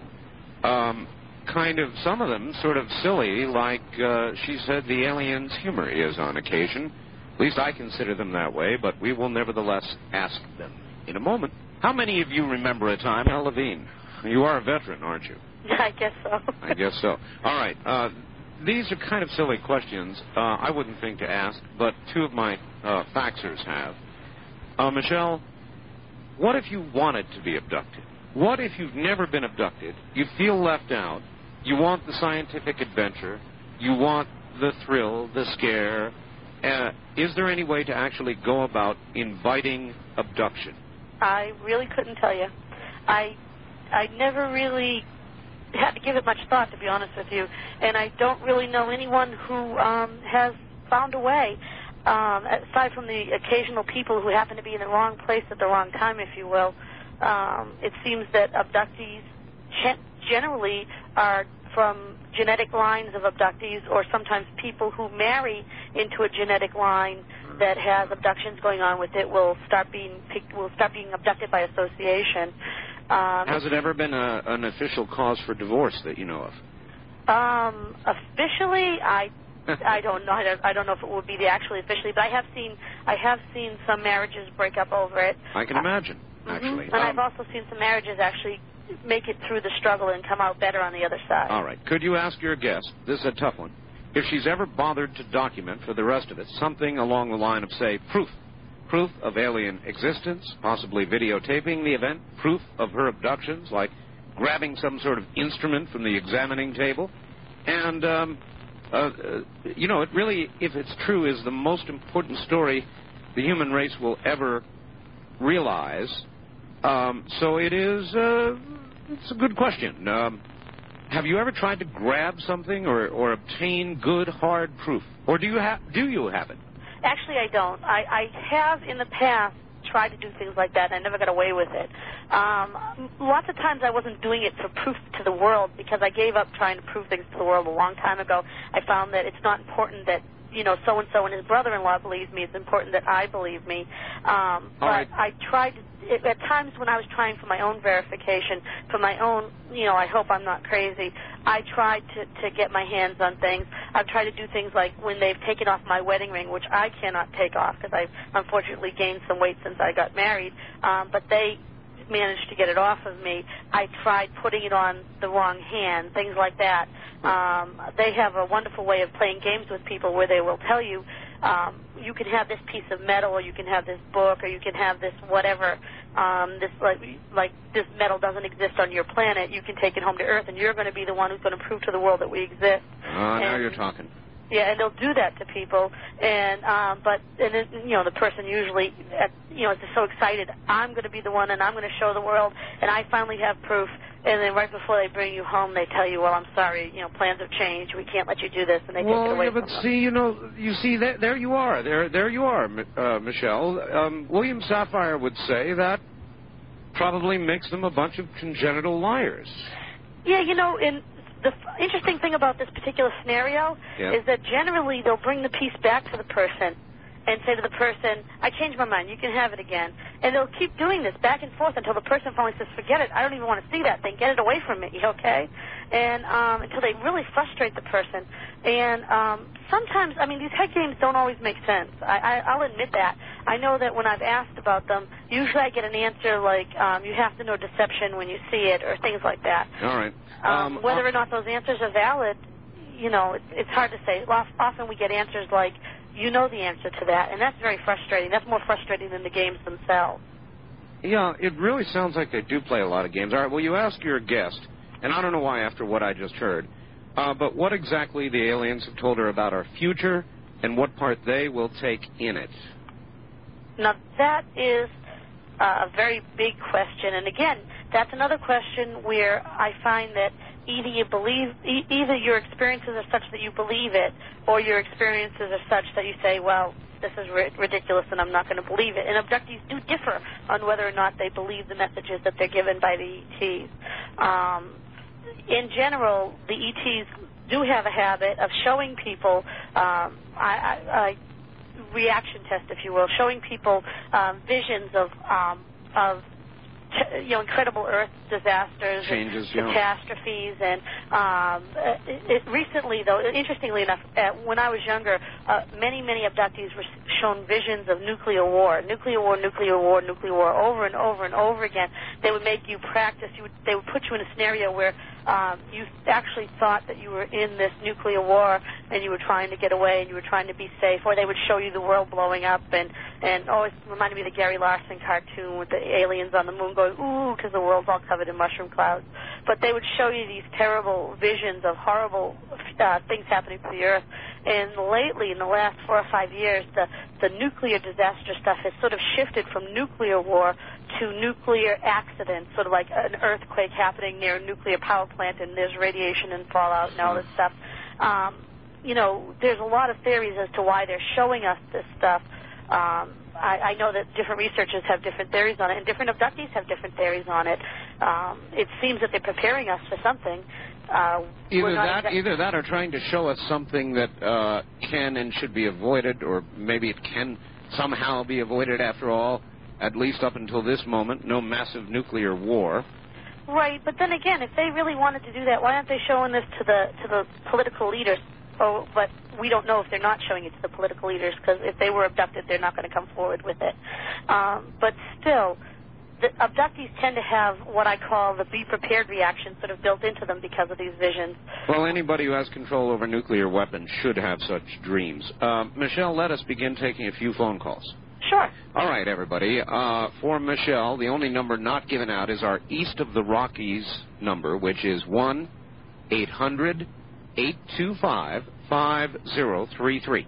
Some of them sort of silly, like she said the aliens' humor is on occasion. At least I consider them that way, but we will nevertheless ask them in a moment. How many of you remember a time, Levine? You are a veteran, aren't you? I guess so. I guess so. All right. These are kind of silly questions. I wouldn't think to ask, but 2 of my faxers have. Michelle, what if you wanted to be abducted? What if you've never been abducted, you feel left out, You want the scientific adventure. You want the thrill, the scare. Is there any way to actually go about inviting abduction? I really couldn't tell you. I never really had to give it much thought, to be honest with you, and I don't really know anyone who has found a way, aside from the occasional people who happen to be in the wrong place at the wrong time, if you will. It seems that abductees generally are from genetic lines of abductees, or sometimes people who marry into a genetic line that has abductions going on with it will start being abducted by association. Has it ever been an official cause for divorce that you know of? Officially, I don't know. I don't know if it would be actually officially, but I have seen some marriages break up over it. I can imagine, actually. And I've also seen some marriages actually make it through the struggle and come out better on the other side. All right. Could you ask your guest, this is a tough one, if she's ever bothered to document for the rest of it something along the line of, say, proof of alien existence, possibly videotaping the event, proof of her abductions, like grabbing some sort of instrument from the examining table, and, it really, if it's true, is the most important story the human race will ever realize. So it is, it's a good question. Have you ever tried to grab something or obtain good, hard proof? Or do you have it? Actually, I don't. I have in the past tried to do things like that, and I never got away with it. Lots of times I wasn't doing it for proof to the world, because I gave up trying to prove things to the world a long time ago. I found that it's not important that, so-and-so and his brother-in-law believes me. It's important that I believe me. But I tried to, at times when I was trying for my own verification, for my own, I hope I'm not crazy, I tried to get my hands on things. I've tried to do things like when they've taken off my wedding ring, which I cannot take off because I've unfortunately gained some weight since I got married, but they managed to get it off of me. I tried putting it on the wrong hand, things like that. They have a wonderful way of playing games with people where they will tell you, you can have this piece of metal, or you can have this book, or you can have this whatever. This like this metal doesn't exist on your planet. You can take it home to Earth, and you're going to be the one who's going to prove to the world that we exist. Now you're talking. Yeah, and they'll do that to people, and then the person usually, is just so excited. I'm going to be the one, and I'm going to show the world, and I finally have proof. And then right before they bring you home, they tell you, well, I'm sorry, plans have changed. We can't let you do this, and they take it away from them. You see, there you are. There you are, Michelle. William Safire would say that probably makes them a bunch of congenital liars. Yeah, and the interesting thing about this particular scenario is that generally they'll bring the piece back to the person and say to the person, I changed my mind, you can have it again. And they'll keep doing this back and forth until the person finally says, forget it, I don't even want to see that thing, get it away from me, okay? And until they really frustrate the person. And sometimes, these head games don't always make sense. I'll admit that. I know that when I've asked about them, usually I get an answer like, you have to know deception when you see it, or things like that. All right. Whether or not those answers are valid, it's hard to say. Often we get answers like, you know the answer to that, and that's very frustrating. That's more frustrating than the games themselves. Yeah, it really sounds like they do play a lot of games. All right, well, you ask your guest, and I don't know why after what I just heard, but what exactly the aliens have told her about our future and what part they will take in it. Now, that is a very big question, and again, that's another question where I find that either your experiences are such that you believe it, or your experiences are such that you say, well, this is ridiculous and I'm not going to believe it. And abductees do differ on whether or not they believe the messages that they're given by the ETs. In general, the ETs do have a habit of showing people, reaction test, if you will, showing people visions of incredible Earth disasters, changes, catastrophes, and recently, though, interestingly enough, when I was younger, many abductees were shown visions of nuclear war, over and over and over again. They would make you practice. They would put you in a scenario where you actually thought that you were in this nuclear war and you were trying to get away and you were trying to be safe, or they would show you the world blowing up, and it reminded me of the Gary Larson cartoon with the aliens on the moon going, ooh, because the world's all covered in mushroom clouds. but they would show you these terrible visions of horrible things happening to the Earth. And lately, in the last 4 or 5 years, the nuclear disaster stuff has sort of shifted from nuclear war to nuclear accidents, sort of like an earthquake happening near a nuclear power plant, and there's radiation and fallout and all this stuff. There's a lot of theories as to why they're showing us this stuff. I know that different researchers have different theories on it, and different abductees have different theories on it. It seems that they're preparing us for something. Either that or trying to show us something that can and should be avoided, or maybe it can somehow be avoided after all, at least up until this moment, no massive nuclear war. Right, but then again, if they really wanted to do that, why aren't they showing this to the political leaders? Oh, but we don't know if they're not showing it to the political leaders, because if they were abducted, they're not going to come forward with it. But still, the abductees tend to have what I call the be prepared reaction sort of built into them because of these visions. Well, anybody who has control over nuclear weapons should have such dreams. Michelle, let us begin taking a few phone calls. Sure. All right, everybody. For Michelle, the only number not given out is our East of the Rockies number, which is 1-800-825-5033.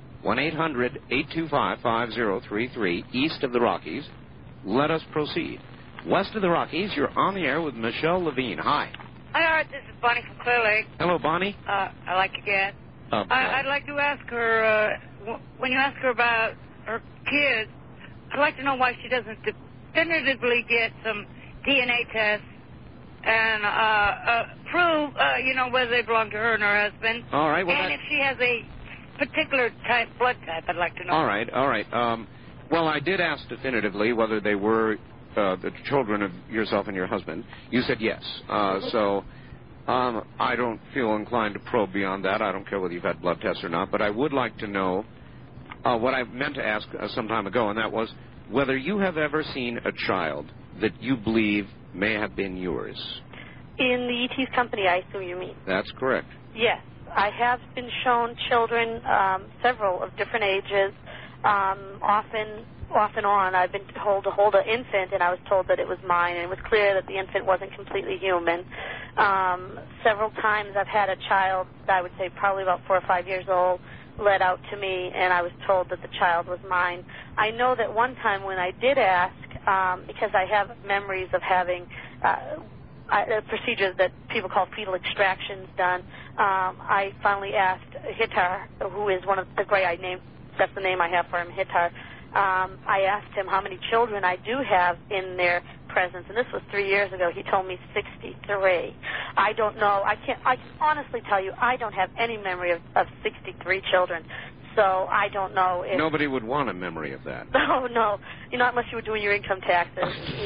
1-800-825-5033, East of the Rockies. Let us proceed. West of the Rockies, you're on the air with Michelle Levine. Hi. Hi, Art. This is Bonnie from Clear Lake. Hello, Bonnie. I like you again. Okay. I'd like to ask her, when you ask her about her kids, I'd like to know why she doesn't definitively get some DNA tests and prove, whether they belong to her and her husband. All right. Well, and if she has a particular blood type, I'd like to know. All right. Well, I did ask definitively whether they were the children of yourself and your husband. You said yes. So I don't feel inclined to probe beyond that. I don't care whether you've had blood tests or not. But I would like to know what I meant to ask some time ago, and that was whether you have ever seen a child that you believe may have been yours. In the ET's company, I assume you mean. That's correct. Yes. I have been shown children, several of different ages, off and on. I've been told to hold an infant, and I was told that it was mine, and it was clear that the infant wasn't completely human. Several times I've had a child, I would say probably about 4 or 5 years old, led out to me, and I was told that the child was mine. I know that one time when I did ask, because I have memories of having procedures that people call fetal extractions done, I finally asked Hitar, who is one of the great I named, that's the name I have for him, Hitar. I asked him how many children I do have in their presence, and this was 3 years ago. He told me 63. I don't know. I can honestly tell you, I don't have any memory of 63 children. So I don't know if... Nobody would want a memory of that. No. Unless you were doing your income taxes.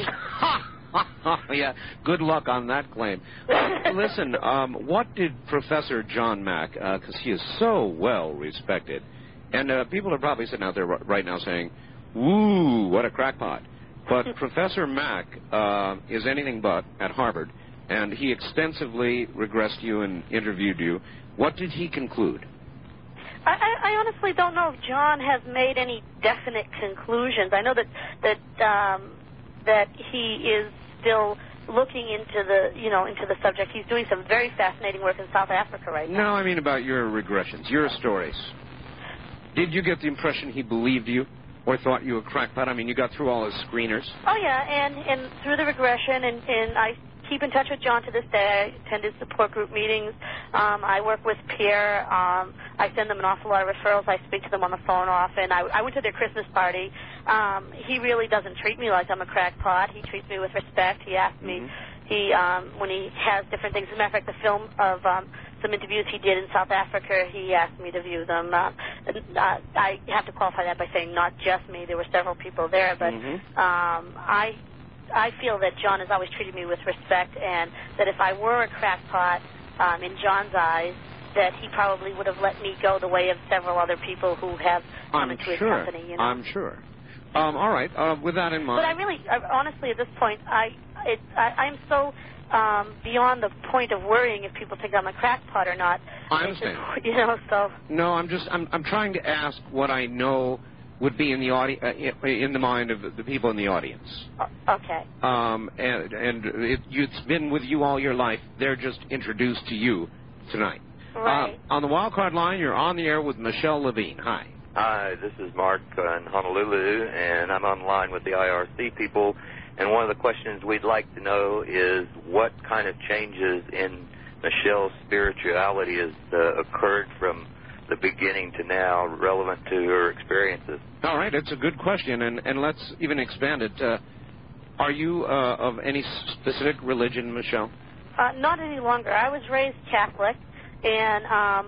Yeah, good luck on that claim. Listen, what did Professor John Mack, because he is so well respected, and people are probably sitting out there right now saying, "Ooh, what a crackpot." But Professor Mack is anything but at Harvard, and he extensively regressed you and interviewed you. What did he conclude? I honestly don't know if John has made any definite conclusions. I know that he is still looking into the subject. He's doing some very fascinating work in South Africa right now. No, I mean about your regressions, your stories. Did you get the impression he believed you or thought you a crackpot? I mean, you got through all his screeners. Oh, yeah, and through the regression, and I keep in touch with John to this day. I attended support group meetings. I work with Pierre. I send them an awful lot of referrals. I speak to them on the phone often. I went to their Christmas party. He really doesn't treat me like I'm a crackpot. He treats me with respect. He asked me, when he has different things. As a matter of fact, the film of some interviews he did in South Africa, he asked me to view them. I have to qualify that by saying not just me. There were several people there, but I feel that John has always treated me with respect, and that if I were a crackpot in John's eyes, that he probably would have let me go the way of several other people who have come into his company. You know? I'm sure. All right. With that in mind. But honestly, at this point, I'm so beyond the point of worrying if people think I'm a crackpot or not. I understand. So. No, I'm trying to ask what I know would be in the mind of the people in the audience. Okay. It's been with you all your life. They're just introduced to you tonight. Right. On the wild card line, you're on the air with Michelle Levine. Hi. Hi, this is Mark in Honolulu, and I'm on the line with the IRC people. And one of the questions we'd like to know is what kind of changes in Michelle's spirituality has occurred from the beginning to now relevant to her experiences. All right, it's a good question, and let's even expand it. Are you of any specific religion, Michelle? Not any longer. I was raised Catholic, and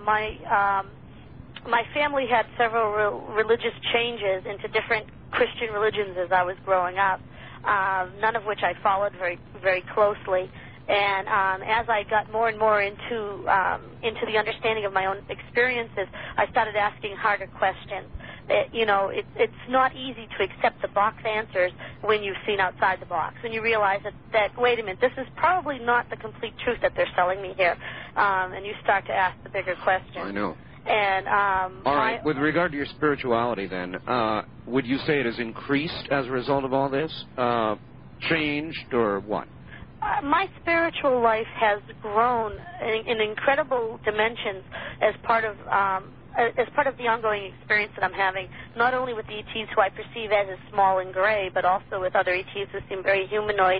my family had several religious changes into different Christian religions as I was growing up, none of which I followed very, very closely. And as I got more and more into the understanding of my own experiences, I started asking harder questions. It's not easy to accept the box answers when you've seen outside the box. When you realize that wait a minute, this is probably not the complete truth that they're selling me here, and you start to ask the bigger questions. I know. And all right. With regard to your spirituality, then, would you say it has increased as a result of all this, changed, or what? My spiritual life has grown in incredible dimensions as part of the ongoing experience that I'm having, not only with the ETs who I perceive as small and gray, but also with other ETs who seem very humanoid.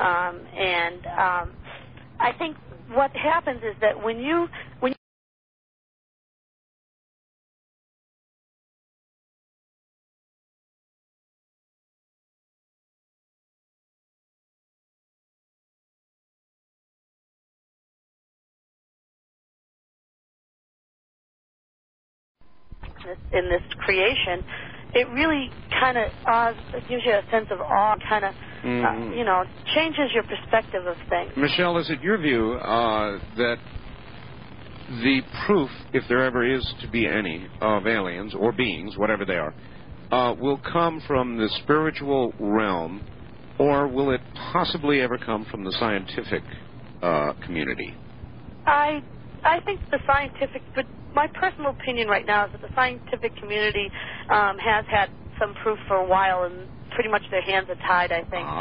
I think what happens is that when you in this creation, it really kind of gives you a sense of awe, kind of, changes your perspective of things. Michelle, is it your view that the proof, if there ever is to be any, of aliens or beings, whatever they are, will come from the spiritual realm, or will it possibly ever come from the scientific community? I think the scientific, but my personal opinion right now is that the scientific community has had some proof for a while, and pretty much their hands are tied, I think.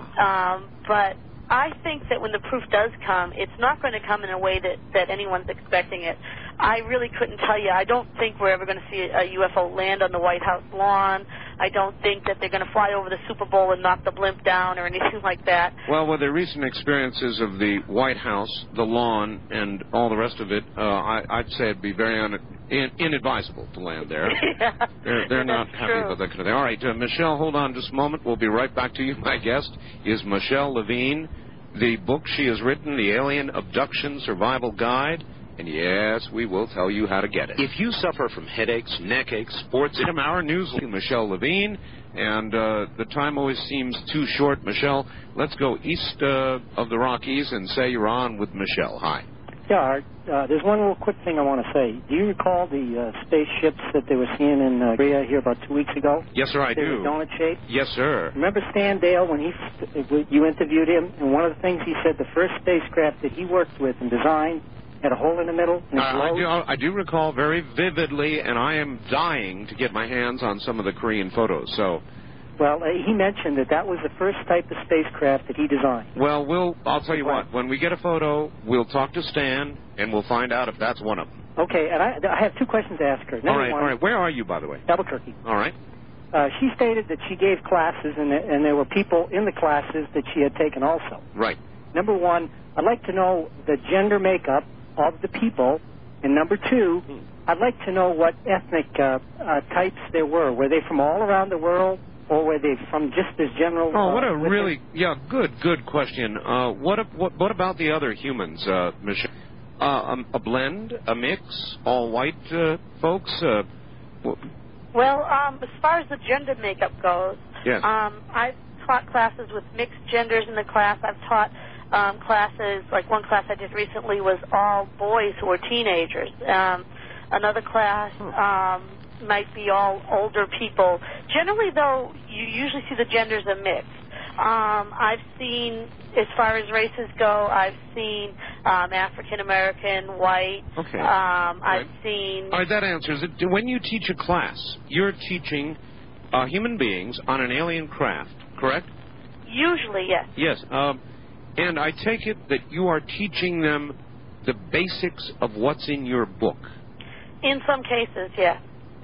But I think that when the proof does come, it's not going to come in a way that anyone's expecting it. I really couldn't tell you. I don't think we're ever going to see a UFO land on the White House lawn. I don't think that they're going to fly over the Super Bowl and knock the blimp down or anything like that. Well, with the recent experiences of the White House, the lawn, and all the rest of it, I'd say it'd be very inadvisable to land there. Yeah, they're not happy about that kind of thing. All right, Michelle, hold on just a moment. We'll be right back to you. My guest is Michelle Levine. The book she has written, The Alien Abduction Survival Guide. And yes, we will tell you how to get it. If you suffer from headaches, neck aches, sports, our news, Michelle Levine, and the time always seems too short. Michelle, let's go east of the Rockies and say you're on with Michelle. Hi. Yeah, Art, there's one real quick thing I want to say. Do you recall the spaceships that they were seeing in Korea here about 2 weeks ago? Yes, sir, I do. They were donut-shaped? Yes, sir. Remember Stan Dale when you interviewed him? And one of the things he said, the first spacecraft that he worked with and designed had a hole in the middle? And I do recall very vividly, and I am dying to get my hands on some of the Korean photos, so... Well, he mentioned that was the first type of spacecraft that he designed. Well, I'll tell you what. When we get a photo, we'll talk to Stan, and we'll find out if that's one of them. Okay, and I have two questions to ask her. All right. Where are you, by the way? Albuquerque. All right. She stated that she gave classes, and there were people in the classes that she had taken also. Right. Number one, I'd like to know the gender makeup of the people, and number two, I'd like to know what ethnic types there were. Were they from all around the world? Or were they from just this general... Oh, what a really... Yeah, good question. What about the other humans, Michelle? A blend, a mix, all white folks? Well, as far as the gender makeup goes, yes. I've taught classes with mixed genders in the class. I've taught classes, like one class I did recently was all boys who were teenagers. Another class... might be all older people. Generally, though, you usually see the genders are mixed. I've seen, as far as races go, I've seen African-American, white. Okay. I've seen... All right, that answers it. When you teach a class, you're teaching human beings on an alien craft, correct? Usually, yes. Yes. And I take it that you are teaching them the basics of what's in your book. In some cases, yes.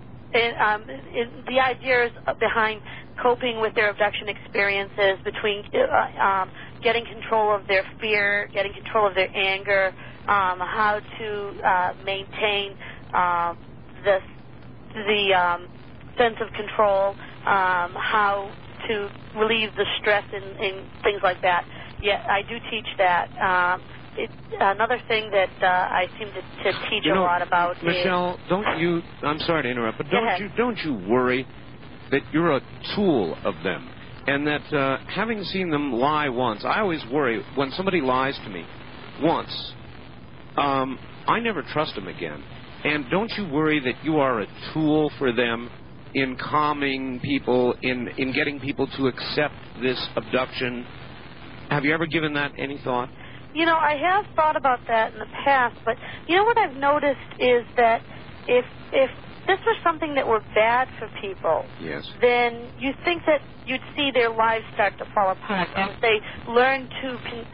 The idea is behind coping with their abduction experiences, between getting control of their fear, getting control of their anger, how to maintain the sense of control, how to relieve the stress and things like that. Yeah, I do teach that. Another thing that I seem to teach a lot about Michelle, is... I'm sorry to interrupt, but don't you worry that you're a tool of them, and that having seen them lie once, I always worry when somebody lies to me once, I never trust them again. And don't you worry that you are a tool for them in calming people, in getting people to accept this abduction? Have you ever given that any thought? You know, I have thought about that in the past, but you know what I've noticed is that if this was something that were bad for people, yes, then you'd think that you'd see their lives start to fall apart as they learn to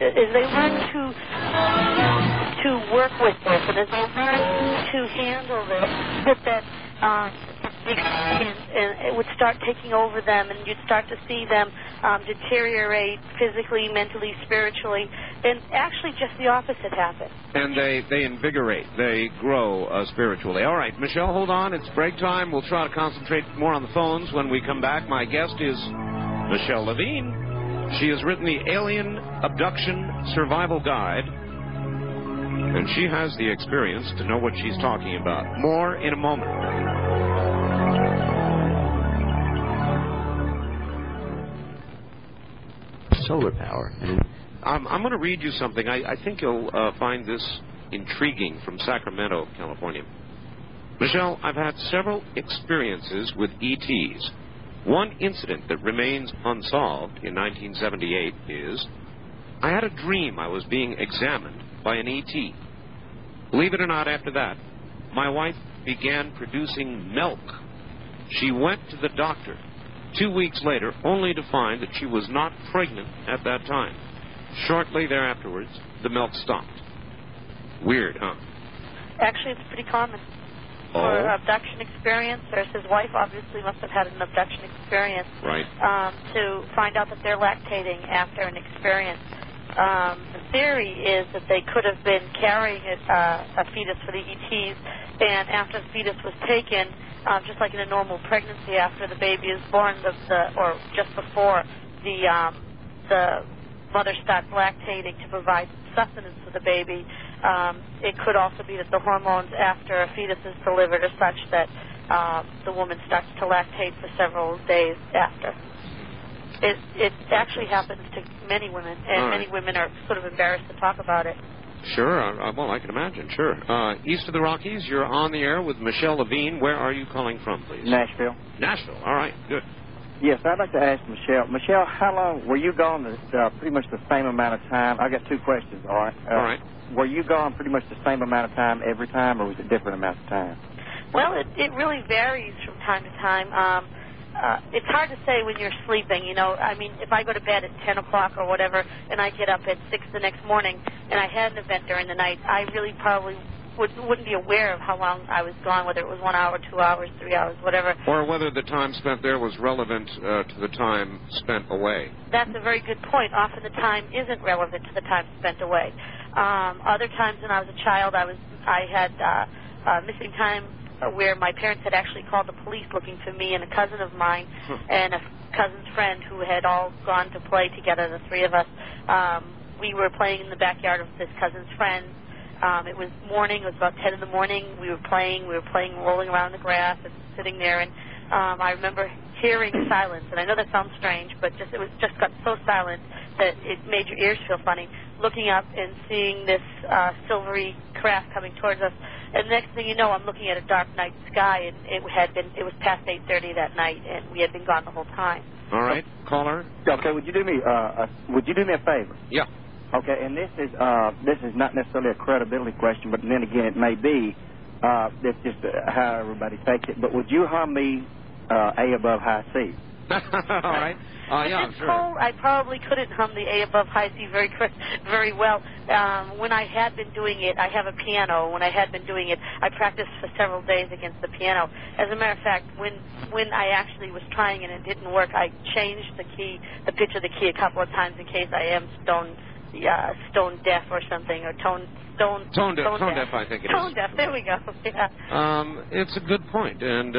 work with this, and as they learn to handle this, that and it would start taking over them, and you'd start to see them deteriorate physically, mentally, spiritually, and actually just the opposite happens. And they invigorate, they grow spiritually. All right, Michelle, hold on. It's break time. We'll try to concentrate more on the phones when we come back. My guest is Michelle Levine. She has written the Alien Abduction Survival Guide, and she has the experience to know what she's talking about. More in a moment. Solar power. I'm going to read you something. I think you'll find this intriguing, from Sacramento, California. Michelle, I've had several experiences with ETs. One incident that remains unsolved in 1978 is I had a dream I was being examined by an ET. Believe it or not, after that, my wife began producing milk. She went to the doctor 2 weeks later, only to find that she was not pregnant at that time. Shortly thereafterwards, the milk stopped. Weird, huh? Actually, it's pretty common for abduction experience. His wife obviously must have had an abduction experience. Right. To find out that they're lactating after an experience. The theory is that they could have been carrying a fetus for the ETs, and after the fetus was taken, just like in a normal pregnancy, after the baby is born, or just before, the mother starts lactating to provide sustenance for the baby. It could also be that the hormones after a fetus is delivered are such that the woman starts to lactate for several days after. It actually happens to many women, and many women are sort of embarrassed to talk about it. Sure. Well, I can imagine. Sure. East of the Rockies, you're on the air with Michelle Levine. Where are you calling from, please? Nashville. Nashville. All right. Good. Yes, I'd like to ask Michelle. Michelle, how long were you gone? Pretty much the same amount of time. I got two questions. All right. All right. Were you gone pretty much the same amount of time every time, or was it different amounts of time? Well, it really varies from time to time. It's hard to say when you're sleeping, you know. I mean, if I go to bed at 10 o'clock or whatever, and I get up at 6 the next morning, and I had an event during the night, I really probably wouldn't be aware of how long I was gone, whether it was 1 hour, 2 hours, 3 hours, whatever. Or whether the time spent there was relevant to the time spent away. That's a very good point. Often the time isn't relevant to the time spent away. Other times when I was a child, I had missing time where my parents had actually called the police looking for me and a cousin of mine and a cousin's friend who had all gone to play together, the three of us. We were playing in the backyard of this cousin's friend. It was morning. It was about 10 in the morning. We were playing rolling around the grass and sitting there. And I remember hearing silence. And I know that sounds strange, but it just got so silent that it made your ears feel funny. Looking up and seeing this silvery craft coming towards us. And the next thing you know, I'm looking at a dark night sky, and it was past 8:30 that night, and we had been gone the whole time. All right, caller. Okay, would you do me a favor? Yeah. Okay, and this is not necessarily a credibility question, but then again, it may be. It's just how everybody takes it. But would you hum me A above high C. All right. Yeah, it's sure. cold, I probably couldn't hum the A above high C very well. When I had been doing it, I have a piano. When I had been doing it, I practiced for several days against the piano. As a matter of fact, when I actually was trying and it didn't work, I changed the pitch of the key a couple of times in case I am stone deaf or something, or tone deaf, I think it is. Tone deaf, there we go. Yeah. It's a good point, and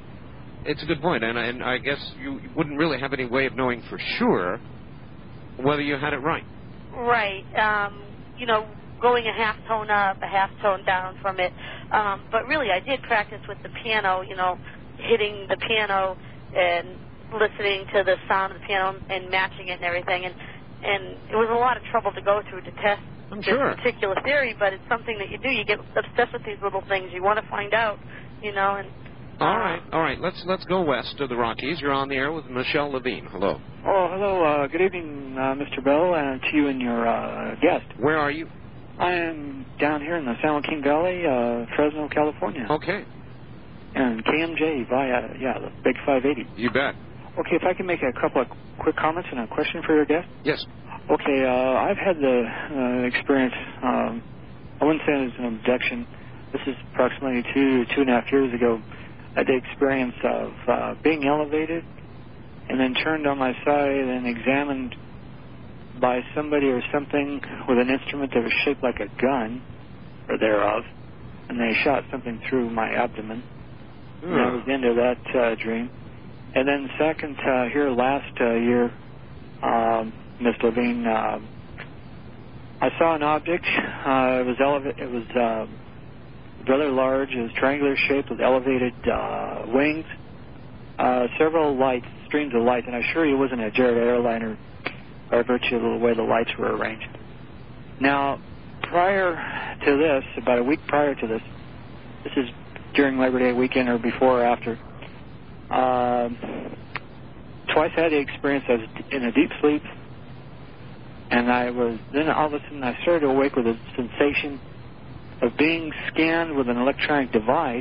I guess you wouldn't really have any way of knowing for sure whether you had it right. Right. Going a half tone up, a half tone down from it. But really, I did practice with the piano, hitting the piano and listening to the sound of the piano and matching it and everything. And it was a lot of trouble to go through to test this particular theory, but it's something that you do. You get obsessed with these little things. You want to find out, and... All right. Let's go west to the Rockies. You're on the air with Michelle Levine. Hello. Oh, hello. Good evening, Mr. Bell, and to you and your guest. Where are you? I am down here in the San Joaquin Valley, Fresno, California. Okay. And KMJ via, the Big 580. You bet. Okay, if I can make a couple of quick comments and a question for your guest. Yes. Okay, I've had the experience, I wouldn't say it was an abduction. This is approximately 2.5 years ago. I had the experience of being elevated and then turned on my side and examined by somebody or something with an instrument that was shaped like a gun, or thereof, and they shot something through my abdomen. And that was the end of that dream. And then second, here last year, Ms. Levine, I saw an object. It was rather large. It was triangular shaped with elevated wings. Several lights, streams of light, and I assure you it wasn't a Jared airliner by virtue of the way the lights were arranged. Now, prior to this, about a week prior to this is during Labor Day weekend or before or after, twice I had the experience. I was in a deep sleep, and then all of a sudden I started to awake with a sensation of being scanned with an electronic device,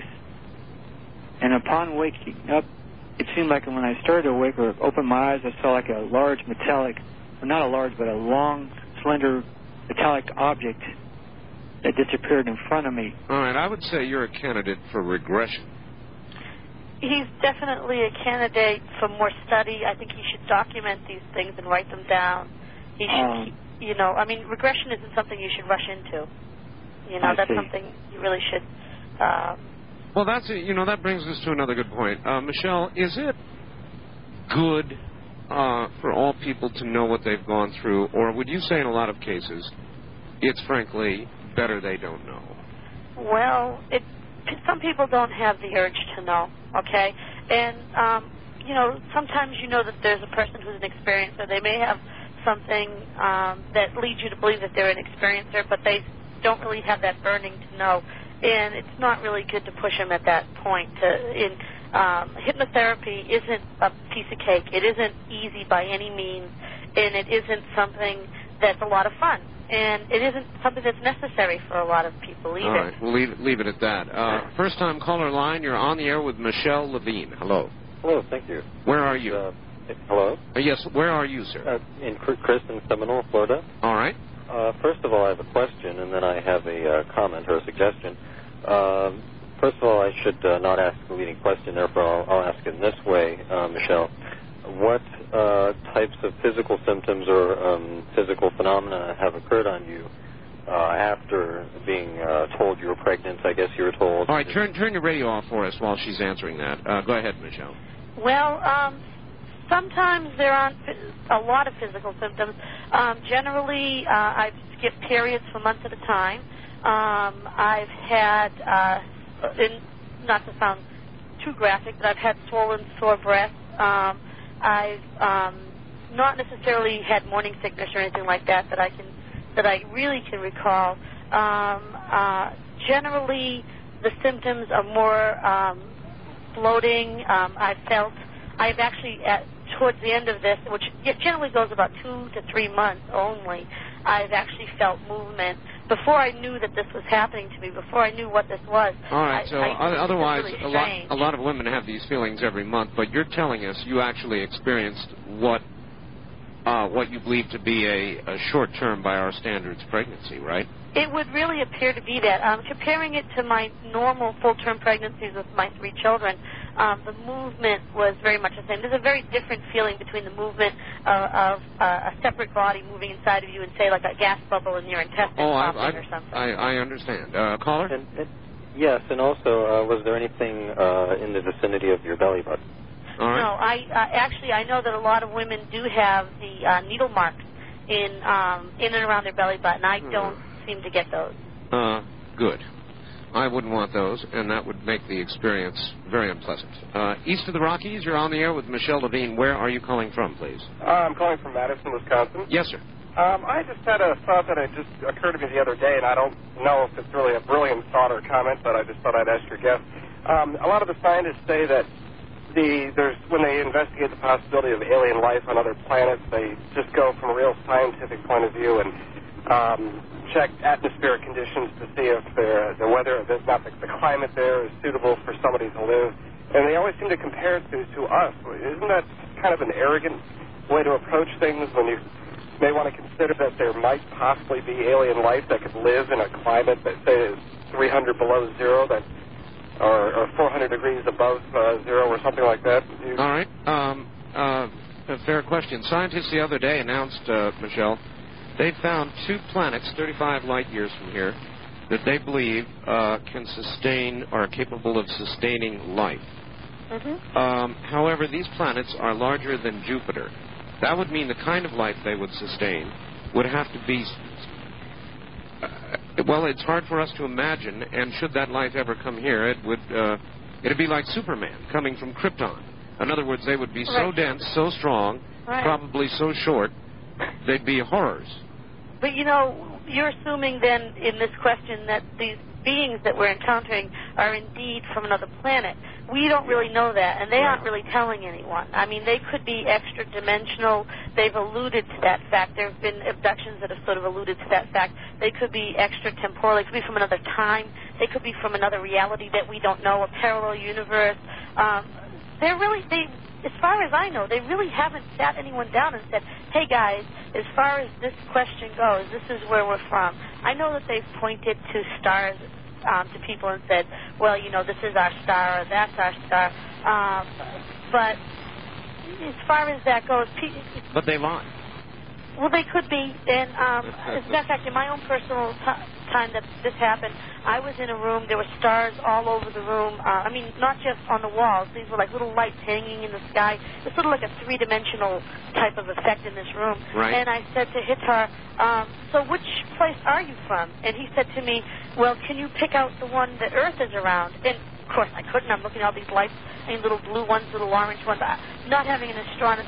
and upon waking up, it seemed like when I started to awake or open my eyes, I saw like a large metallic, or not a large, but a long, slender metallic object that disappeared in front of me. All right, I would say you're a candidate for regression. He's definitely a candidate for more study. I think he should document these things and write them down. He should, regression isn't something you should rush into. That's something you really should. Well, that brings us to another good point. Michelle, is it good for all people to know what they've gone through, or would you say in a lot of cases it's frankly better they don't know? Well, some people don't have the urge to know, okay? And, sometimes that there's a person who's an experiencer. They may have something that leads you to believe that they're an experiencer, but they don't really have that burning to know. And it's not really good to push them at that point. Hypnotherapy isn't a piece of cake. It isn't easy by any means, and it isn't something that's a lot of fun. And it isn't something that's necessary for a lot of people either. All right, we'll leave it at that. First-time caller line, you're on the air with Michelle Levine. Hello. Hello, thank you. Where are you? Hello? Yes, where are you, sir? In Kristen, Seminole, Florida. All right. First of all, I have a question, and then I have a comment or a suggestion. First of all, I should not ask a leading question, therefore I'll ask it in this way, Michelle. What types of physical symptoms or physical phenomena have occurred on you after being told you were pregnant? I guess you were told. All right, turn your radio off for us while she's answering that. Go ahead, Michelle. Well, sometimes there aren't a lot of physical symptoms. Generally, I've skipped periods for months at a time. I've had, not to sound too graphic, but I've had swollen, sore breasts. I've not necessarily had morning sickness or anything like that that I really can recall. Generally, the symptoms are more bloating. I've actually, towards the end of this, which generally goes about 2 to 3 months only, I've actually felt movement. before I knew that this was happening to me, before I knew what this was. All right, otherwise, really a lot of women have these feelings every month, but you're telling us you actually experienced what you believe to be a short-term, by our standards, pregnancy, right? It would really appear to be that. Comparing it to my normal full-term pregnancies with my 3 children, the movement was very much the same. There's a very different feeling between the movement of a separate body moving inside of you and, say, like a gas bubble in your intestine popping or something. I understand. Caller? Yes, and also, was there anything in the vicinity of your belly button? All right. No, I know that a lot of women do have the needle marks in and around their belly button. I don't seem to get those. Good. I wouldn't want those, and that would make the experience very unpleasant. East of the Rockies, you're on the air with Michelle Levine. Where are you calling from, please? I'm calling from Madison, Wisconsin. Yes, sir. I just had a thought that just occurred to me the other day, and I don't know if it's really a brilliant thought or comment, but I just thought I'd ask your guest. A lot of the scientists say that when they investigate the possibility of alien life on other planets, they just go from a real scientific point of view and check atmospheric conditions to see if the weather, the climate there is suitable for somebody to live. And they always seem to compare it to us. Isn't that kind of an arrogant way to approach things when you may want to consider that there might possibly be alien life that could live in a climate that, say, is 300 below zero, or 400 degrees above zero or something like that? All right. A fair question. Scientists the other day announced, Michelle, they found 2 planets 35 light years from here that they believe can sustain or are capable of sustaining life. However, these planets are larger than Jupiter. That would mean the kind of life they would sustain would have to be... well, it's hard for us to imagine, and should that life ever come here, it'd be like Superman coming from Krypton. In other words, they would be so dense, so strong, probably so short, they'd be horrors. But, you're assuming then in this question that these beings that we're encountering are indeed from another planet. We don't really know that, and they aren't really telling anyone. I mean, they could be extra-dimensional. They've alluded to that fact. There have been abductions that have sort of alluded to that fact. They could be extra-temporal. They could be from another time. They could be from another reality that we don't know, a parallel universe. As far as I know, they really haven't sat anyone down and said, hey, guys, as far as this question goes, this is where we're from. I know that they've pointed to stars to people and said, well, this is our star or that's our star. But as far as that goes... But they lie. Well, they could be. And as a matter of fact, in my own personal time that this happened, I was in a room. There were stars all over the room. Not just on the walls. These were like little lights hanging in the sky. It's sort of like a 3-dimensional type of effect in this room. Right. And I said to Hitar, so which place are you from? And he said to me, well, can you pick out the one that Earth is around? And, of course, I couldn't. I'm looking at all these lights, little blue ones, little orange ones. Not having an astronomy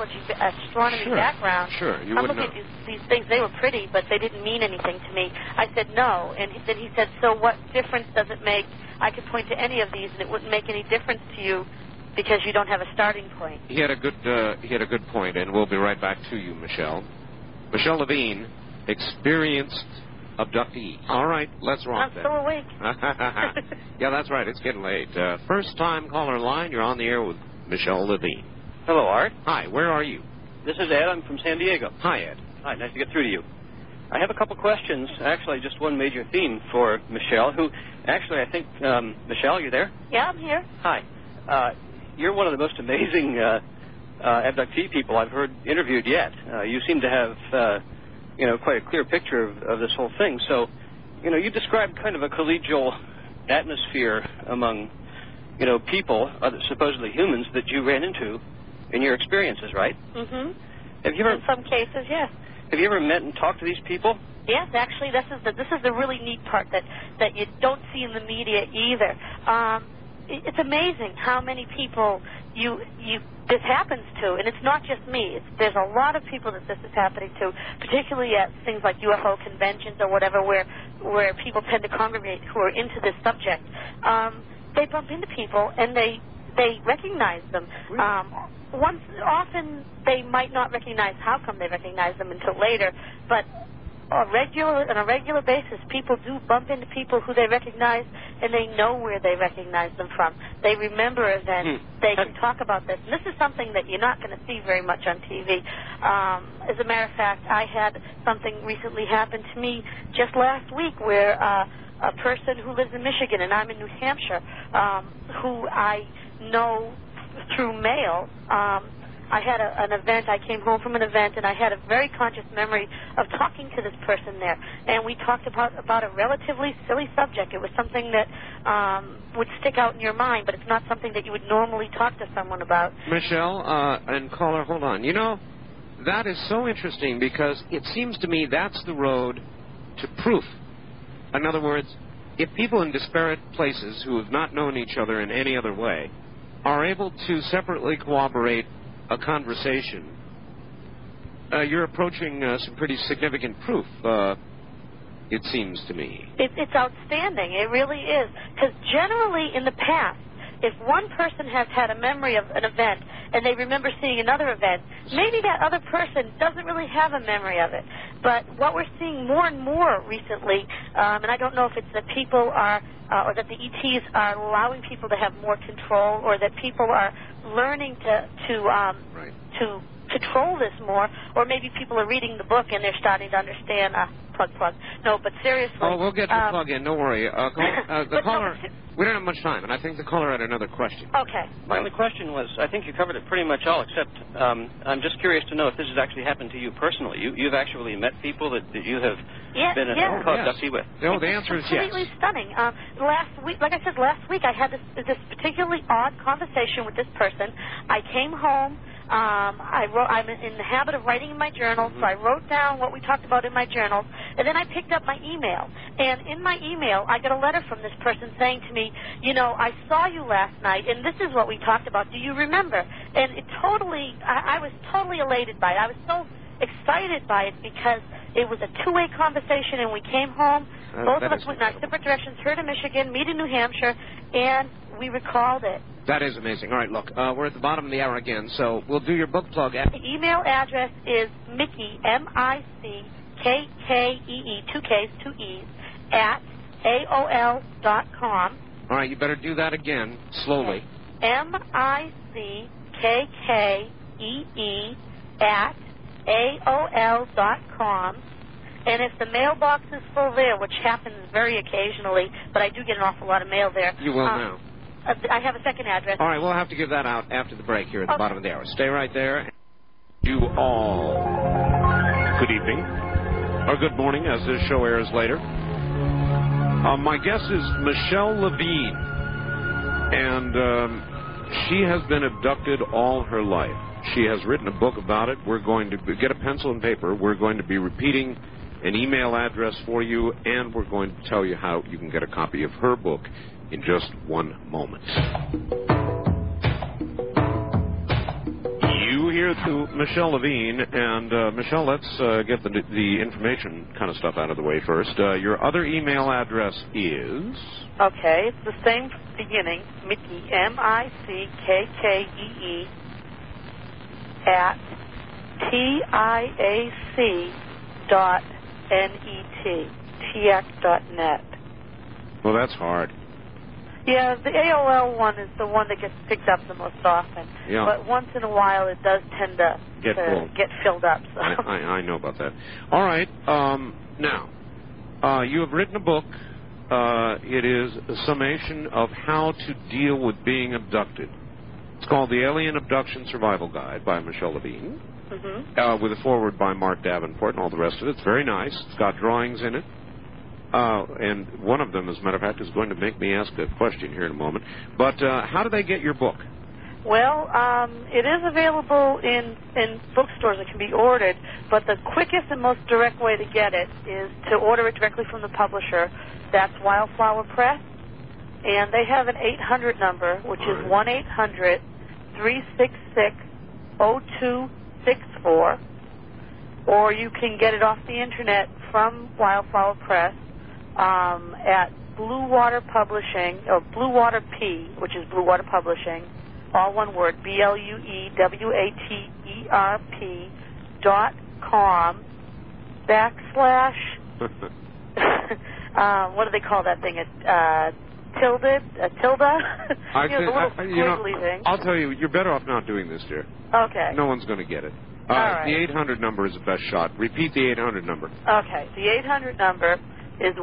background, I'm looking at these things. They were pretty, but they didn't mean anything to me. I said no, and then he said, so what difference does it make? I could point to any of these, and it wouldn't make any difference to you because you don't have a starting point. He had a good point, and we'll be right back to you, Michelle. Michelle Levine, experienced abductee. All right, let's rock I'm so awake. Yeah, that's right. It's getting late. First-time caller line. You're on the air with Michelle Levine. Hello, Art. Hi, where are you? This is Ed. I'm from San Diego. Hi, Ed. Hi, nice to get through to you. I have a couple questions. Actually, just one major theme for Michelle, who, actually, I think, Michelle, you there? Yeah, I'm here. Hi. You're one of the most amazing abductee people I've heard interviewed yet. You seem to have, quite a clear picture of this whole thing. So, you described kind of a collegial atmosphere among, people, supposedly humans, that you ran into in your experiences, right? Mm-hmm. Have you ever, in some cases, yes. Have you ever met and talked to these people? Yes, actually, this is the really neat part that you don't see in the media either. It's amazing how many people this happens to, and it's not just me. There's a lot of people that this is happening to, particularly at things like UFO conventions or whatever, where people tend to congregate who are into this subject. They bump into people and they recognize them. Often they might not recognize how come they recognize them until later, but on a regular basis, people do bump into people who they recognize, and they know where they recognize them from. They remember events. They can talk about this. And this is something that you're not going to see very much on TV. As a matter of fact, I had something recently happen to me just last week where a person who lives in Michigan, and I'm in New Hampshire, who I know through mail, I had an event. I came home from an event, and I had a very conscious memory of talking to this person there. And we talked about a relatively silly subject. It was something that would stick out in your mind, but it's not something that you would normally talk to someone about. Michelle and caller, hold on. You know, that is so interesting because it seems to me that's the road to proof. In other words, if people in disparate places who have not known each other in any other way are able to separately corroborate a conversation, you're approaching some pretty significant proof, it seems to me. It's outstanding. It really is. Because generally in the past, if one person has had a memory of an event and they remember seeing another event, maybe that other person doesn't really have a memory of it. But what we're seeing more and more recently, and I don't know if it's that people are, or that the ETs are allowing people to have more control, or that people are learning to control this more, or maybe people are reading the book and they're starting to understand. Plug. No, but seriously. Oh, we'll get the plug in. Don't worry. The caller. We don't have much time, and I think the caller had another question. Okay. My only question was, I think you covered it pretty much all, except I'm just curious to know if this has actually happened to you personally. You've actually met people that you have been an abductee with. No, the answer is yes. Completely stunning. Last week, like I said, last week I had this particularly odd conversation with this person. I came home. I'm in the habit of writing in my journal, so I wrote down what we talked about in my journal, and then I picked up my email. And in my email, I got a letter from this person saying to me, you know, I saw you last night, and this is what we talked about. Do you remember? And I was totally elated by it. I was so excited by it because it was a two-way conversation, and we came home. Both of us went in our separate directions, her to Michigan, me to New Hampshire, and we recalled it. That is amazing. All right, look, we're at the bottom of the hour again, so we'll do your book plug. The email address is Mickey, M-I-C-K-K-E-E, 2 K's, 2 E's, at AOL.com. All right, you better do that again, slowly. M-I-C-K-K-E-E, at AOL.com. And if the mailbox is full there, which happens very occasionally, but I do get an awful lot of mail there. You will now. I have a second address. All right, we'll have to give that out after the break here at the bottom of the hour. Stay right there. You all good evening, or good morning, as this show airs later. My guest is Michelle Levine, and she has been abducted all her life. She has written a book about it. We're going to get a pencil and paper. We're going to be repeating an email address for you, and we're going to tell you how you can get a copy of her book in just one moment. You hear to Michelle Levine, and Michelle, let's get the information kind of stuff out of the way first. Your other email address is? Okay, it's the same beginning, Mickey, M-I-C-K-K-E-E, at TIAC.net, TIAC.net. Well, that's hard. Yeah, the AOL one is the one that gets picked up the most often. Yeah. But once in a while, it does tend to get filled up. So. I know about that. All right. Now, you have written a book. It is a summation of how to deal with being abducted. It's called The Alien Abduction Survival Guide by Michelle Levine, with a foreword by Mark Davenport and all the rest of it. It's very nice. It's got drawings in it. And one of them, as a matter of fact, is going to make me ask a question here in a moment. But how do they get your book? Well, it is available in bookstores. It can be ordered, but the quickest and most direct way to get it is to order it directly from the publisher. That's Wildflower Press, and they have an 800 number, which is 1-800-366-0264, or you can get it off the internet from Wildflower Press at Blue Water Publishing, or Blue Water P, which is Blue Water Publishing, all one word, BLUEWATERP.com, / what do they call that thing? Tilde? A tilde? The little squiggly thing. I'll tell you, you're better off not doing this, dear. Okay. No one's going to get it. All right. The 800 number is the best shot. Repeat the 800 number. Okay. The 800 number is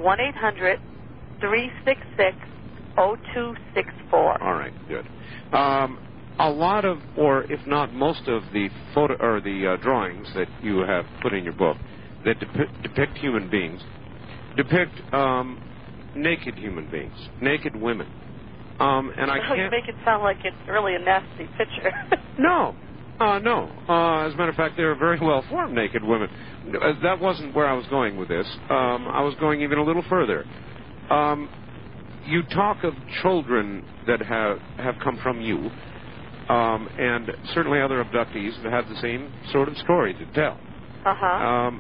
1-800-366-0264. All right, good. A lot of, or if not most of the photo or the drawings that you have put in your book that depict human beings depict naked human beings, naked women. And I can't. You make it sound like it's really a nasty picture. No. No. As a matter of fact, they're very well-formed naked women. That wasn't where I was going with this. I was going even a little further. You talk of children that have come from you, and certainly other abductees have had the same sort of story to tell. Uh-huh.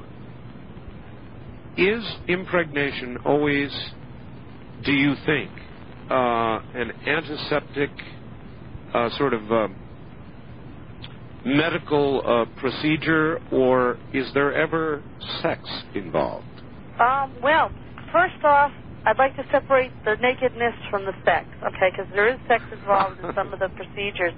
Is impregnation always, do you think, an antiseptic sort of medical procedure, or is there ever sex involved? Well, first off, I'd like to separate the nakedness from the sex, okay, because there is sex involved in some of the procedures.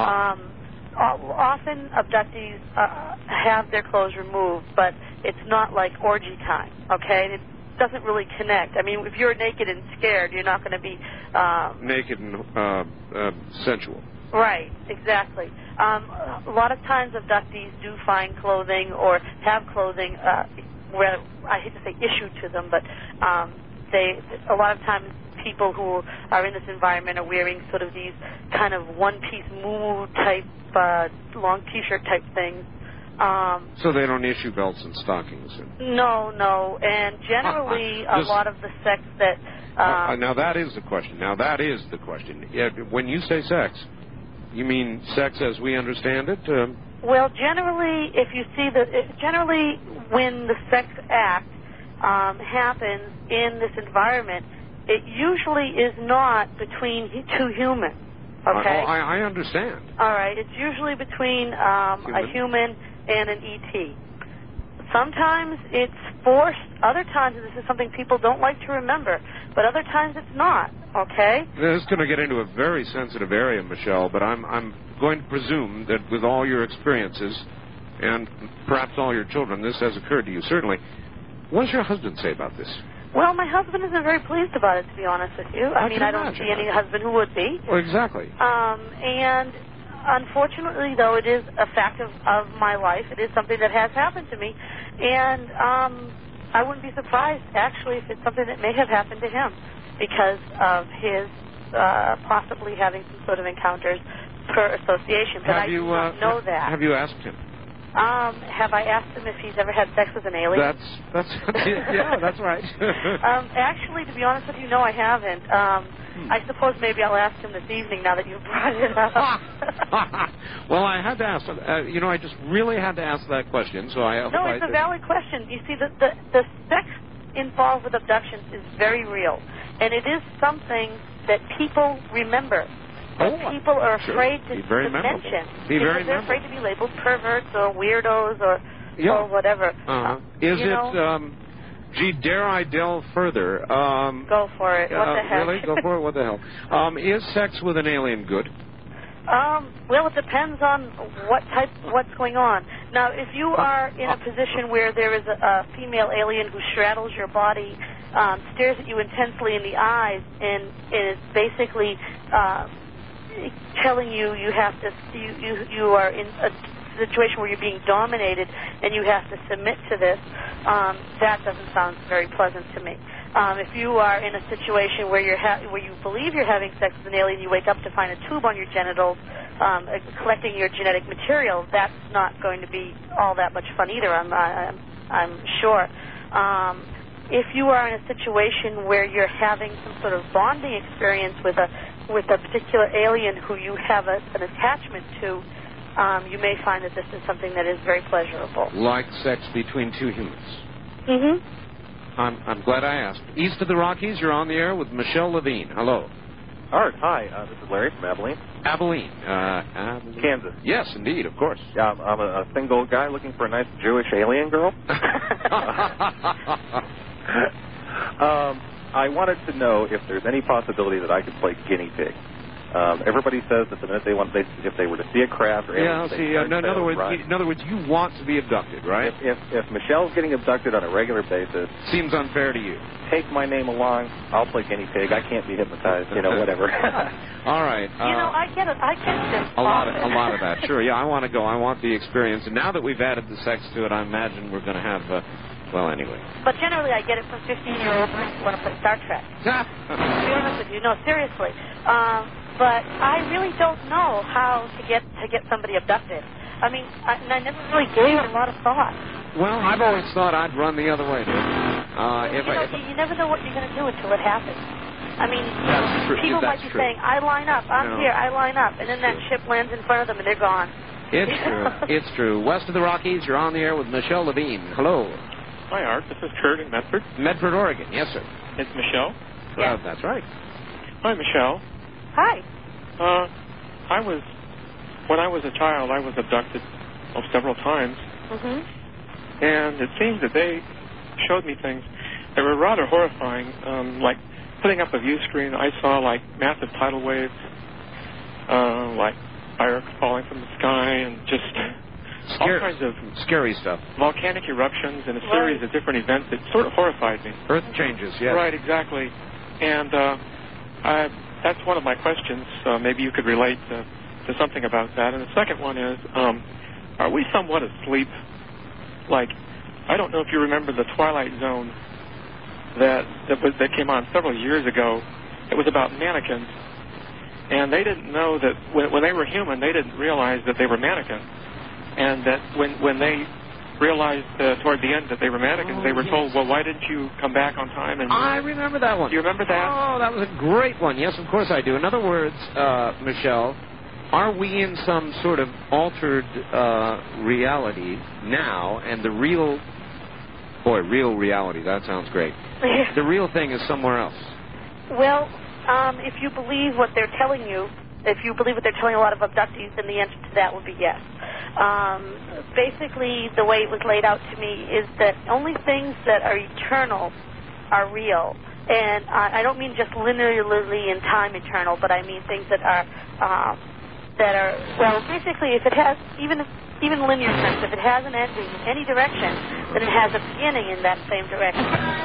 Often abductees have their clothes removed, but it's not like orgy time, okay? It doesn't really connect. I mean, if you're naked and scared, you're not going to be... naked and sensual. Right, exactly. A lot of times abductees do find clothing or have clothing, where I hate to say issued to them, but a lot of times people who are in this environment are wearing sort of these kind of one-piece moo type, long T-shirt type things. So they don't issue belts and stockings? No, and generally a lot of the sex that... now that is the question. When you say sex, you mean sex as we understand it? Well, generally, if you see generally when the sex act happens in this environment, it usually is not between two humans. Okay. I understand. All right. It's usually between a human and an ET. Sometimes it's forced. Other times, and this is something people don't like to remember, but other times it's not. Okay. This is going to get into a very sensitive area, Michelle, but I'm going to presume that with all your experiences and perhaps all your children, this has occurred to you, certainly. What does your husband say about this? Well, my husband isn't very pleased about it, to be honest with you. I mean, I don't see any husband who would be. Well, exactly. And unfortunately, though, it is a fact of my life. It is something that has happened to me. And I wouldn't be surprised, actually, if it's something that may have happened to him because of his possibly having some sort of encounters per association. But I do not know that. Have you asked him? Have I asked him if he's ever had sex with an alien? Yeah, that's right. Actually, to be honest with you, no, I haven't. I suppose maybe I'll ask him this evening now that you've brought it up. Well, I had to ask. I just really had to ask that question. So No, it's a valid question. You see, the sex involved with abductions is very real, and it is something that people remember. People are afraid to mention because they're afraid to be labeled perverts or weirdos or whatever. Is it? Gee, dare I delve further? Go for it. What the heck? Really? Go for it? What the hell? Is sex with an alien good? Well, it depends on what's going on. Now, if you are in a position where there is a female alien who straddles your body, stares at you intensely in the eyes, and is basically telling you you have to, you are in a situation where you're being dominated and you have to submit to this, that doesn't sound very pleasant to me. If you are in a situation where where you believe you're having sex with an alien, you wake up to find a tube on your genitals, collecting your genetic material, that's not going to be all that much fun either, I'm sure. If you are in a situation where you're having some sort of bonding experience with a particular alien who you have an attachment to, you may find that this is something that is very pleasurable. Like sex between two humans. Mm-hmm. I'm glad I asked. East of the Rockies, you're on the air with Michelle Levine. Hello. Art, hi. This is Larry from Abilene. Abilene. Kansas. Yes, indeed, of course. Yeah, I'm a single guy looking for a nice Jewish alien girl. I wanted to know if there's any possibility that I could play guinea pig. Everybody says that the minute if they were to see a craft or in other words, you want to be abducted, right? If Michelle's getting abducted on a regular basis, seems unfair to you. Take my name along. I'll play guinea pig. I can't be hypnotized. Whatever. All right. I get it. I get this. A lot of that. Sure. Yeah, I want to go. I want the experience. And now that we've added the sex to it, I imagine we're going to have. Well, anyway. But generally, I get it from 15-year-olds who want to play Star Trek. To be honest with you, no, seriously. But I really don't know how to get somebody abducted. I mean, I never really gave it a lot of thought. Well, I've always thought I'd run the other way, dude. You never know what you're going to do until it happens. I mean, people might be saying, I line up, I'm here, I line up, and then that ship lands in front of them and they're gone. It's true. It's true. West of the Rockies, you're on the air with Michelle Levine. Hello. Hi, Art. This is Kurt in Medford. Medford, Oregon. Yes, sir. It's Michelle? Well, that's right. Hi, Michelle. Hi. When I was a child, I was abducted several times. Mm-hmm. And it seems that they showed me things that were rather horrifying, like putting up a view screen. I saw, like, massive tidal waves, like fire falling from the sky, and just all kinds of scary stuff. Volcanic eruptions and a series of different events that sort of horrified me. Earth changes, yes. Right, exactly. And that's one of my questions. Maybe you could relate to something about that. And the second one is, are we somewhat asleep? Like, I don't know if you remember the Twilight Zone that came on several years ago. It was about mannequins. And they didn't know that when they were human, they didn't realize that they were mannequins. And that when they realized toward the end that they were mannequins, they were told, well, why didn't you come back on time? And I remember that one. Do you remember that? Oh, that was a great one. Yes, of course I do. In other words, Michelle, are we in some sort of altered reality now, and the real reality, that sounds great. The real thing is somewhere else. Well, if you believe what they're telling you, if you believe what they're telling a lot of abductees, then the answer to that would be yes. Basically, the way it was laid out to me is that only things that are eternal are real. And I don't mean just linearly in time eternal, but I mean things that are well, basically, if it has, even linear sense, if it has an ending in any direction, then it has a beginning in that same direction.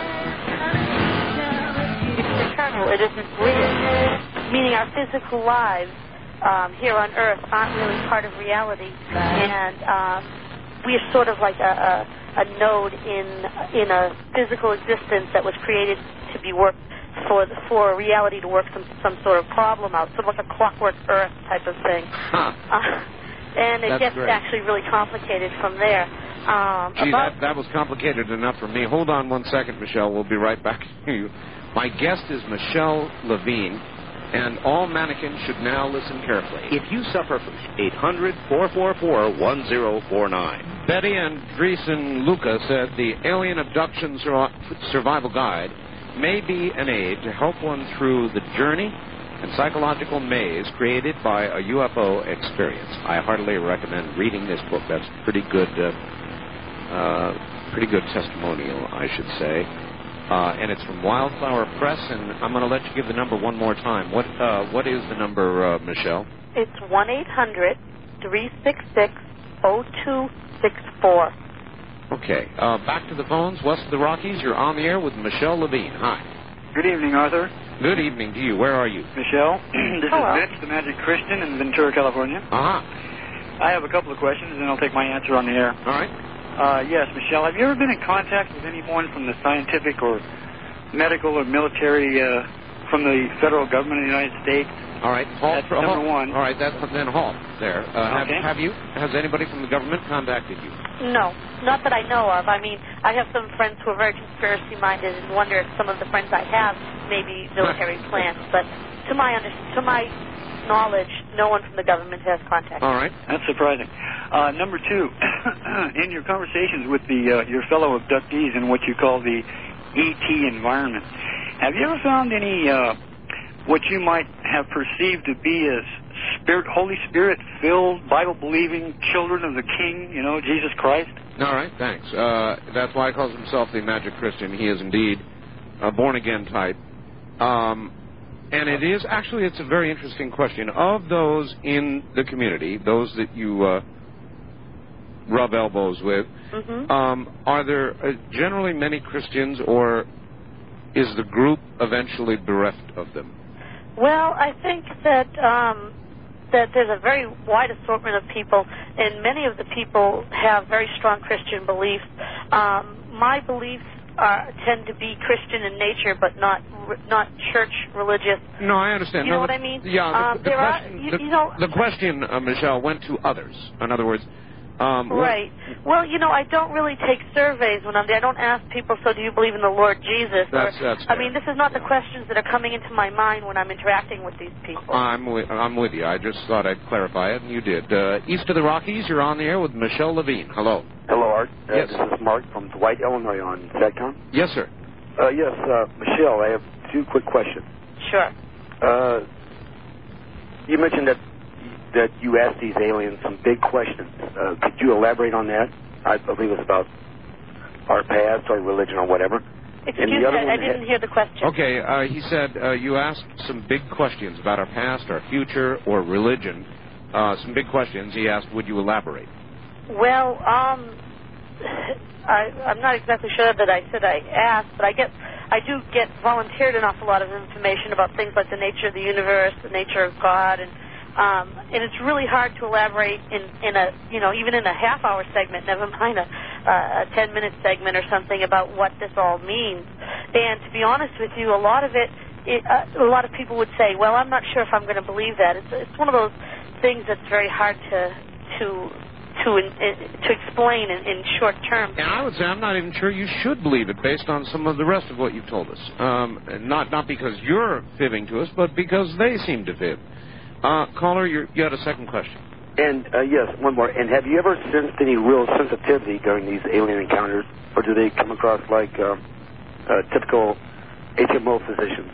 It's eternal, it isn't real. Meaning our physical lives here on Earth aren't really part of reality, and we are sort of like a node in a physical existence that was created to be worked for reality to work some sort of problem out, sort of like a clockwork Earth type of thing. And it gets actually really complicated from there. Gee, that was complicated enough for me. Hold on one second, Michelle. We'll be right back to you. My guest is Michelle Levine, and all mannequins should now listen carefully. If you suffer from 800-444-1049. Betty Andreessen Luca said the Alien Abduction Survival Guide may be an aid to help one through the journey and psychological maze created by a UFO experience. I heartily recommend reading this book. That's pretty good testimonial, I should say. And it's from Wildflower Press, and I'm going to let you give the number one more time. What is the number, Michelle? It's 1-800-366-0264. Okay. Back to the phones. West of the Rockies, you're on the air with Michelle Levine. Hi. Good evening, Arthur. Good evening to you. Where are you? Michelle. This Hello. is Mitch, the Magic Christian in Ventura, California. Uh-huh. I have a couple of questions, and I'll take my answer on the air. All right. Yes, Michelle, have you ever been in contact with anyone from the scientific or medical or military from the federal government of the United States? All right. Halt. That's number one. All right. Then halt there. Okay. Have you? Has anybody from the government contacted you? No, not that I know of. I mean, I have some friends who are very conspiracy-minded and wonder if some of the friends I have may be military plants. But to my knowledge, no one from the government has contacted. All right. That's surprising. Number two, in your conversations with your fellow abductees in what you call the ET environment, have you ever found any what you might have perceived to be as Holy Spirit-filled, Bible-believing children of the King, Jesus Christ? All right, thanks. That's why he calls himself the Magic Christian. He is indeed a born-again type. And it is, actually, it's a very interesting question. Of those in the community, those that you rub elbows with, are there generally many Christians, or is the group eventually bereft of them? Well, I think that that there's a very wide assortment of people, and many of the people have very strong Christian beliefs. My beliefs tend to be Christian in nature, but not church religious. No, I understand. You know what I mean? Yeah. The question, Michelle, went to others. In other words, right. Well, I don't really take surveys when I'm there. I don't ask people, so do you believe in the Lord Jesus? That's I mean, this is not the questions that are coming into my mind when I'm interacting with these people. I'm with you. I just thought I'd clarify it, and you did. East of the Rockies, you're on the air with Michelle Levine. Hello. Hello, Art. Yes. This is Mark from Dwight, Illinois on SATCOM. Yes, sir. Yes, Michelle, I have two quick questions. Sure. You mentioned that you asked these aliens some big questions. Could you elaborate on that? I believe it's about our past or religion or whatever. Excuse me, I didn't hear the question. Okay, he said you asked some big questions about our past, our future, or religion. Some big questions. He asked, would you elaborate? Well, I'm not exactly sure that I said I asked, but I do get volunteered an awful lot of information about things like the nature of the universe, the nature of God, and it's really hard to elaborate in a even in a half-hour segment, never mind a 10-minute segment or something about what this all means. And to be honest with you, a lot of a lot of people would say, well, I'm not sure if I'm going to believe that. It's one of those things that's very hard to explain in short term. And I would say I'm not even sure you should believe it based on some of the rest of what you've told us. Not because you're fibbing to us, but because they seem to fib. Caller, you had a second question. And, yes, one more. And have you ever sensed any real sensitivity during these alien encounters? Or do they come across like typical HMO physicians?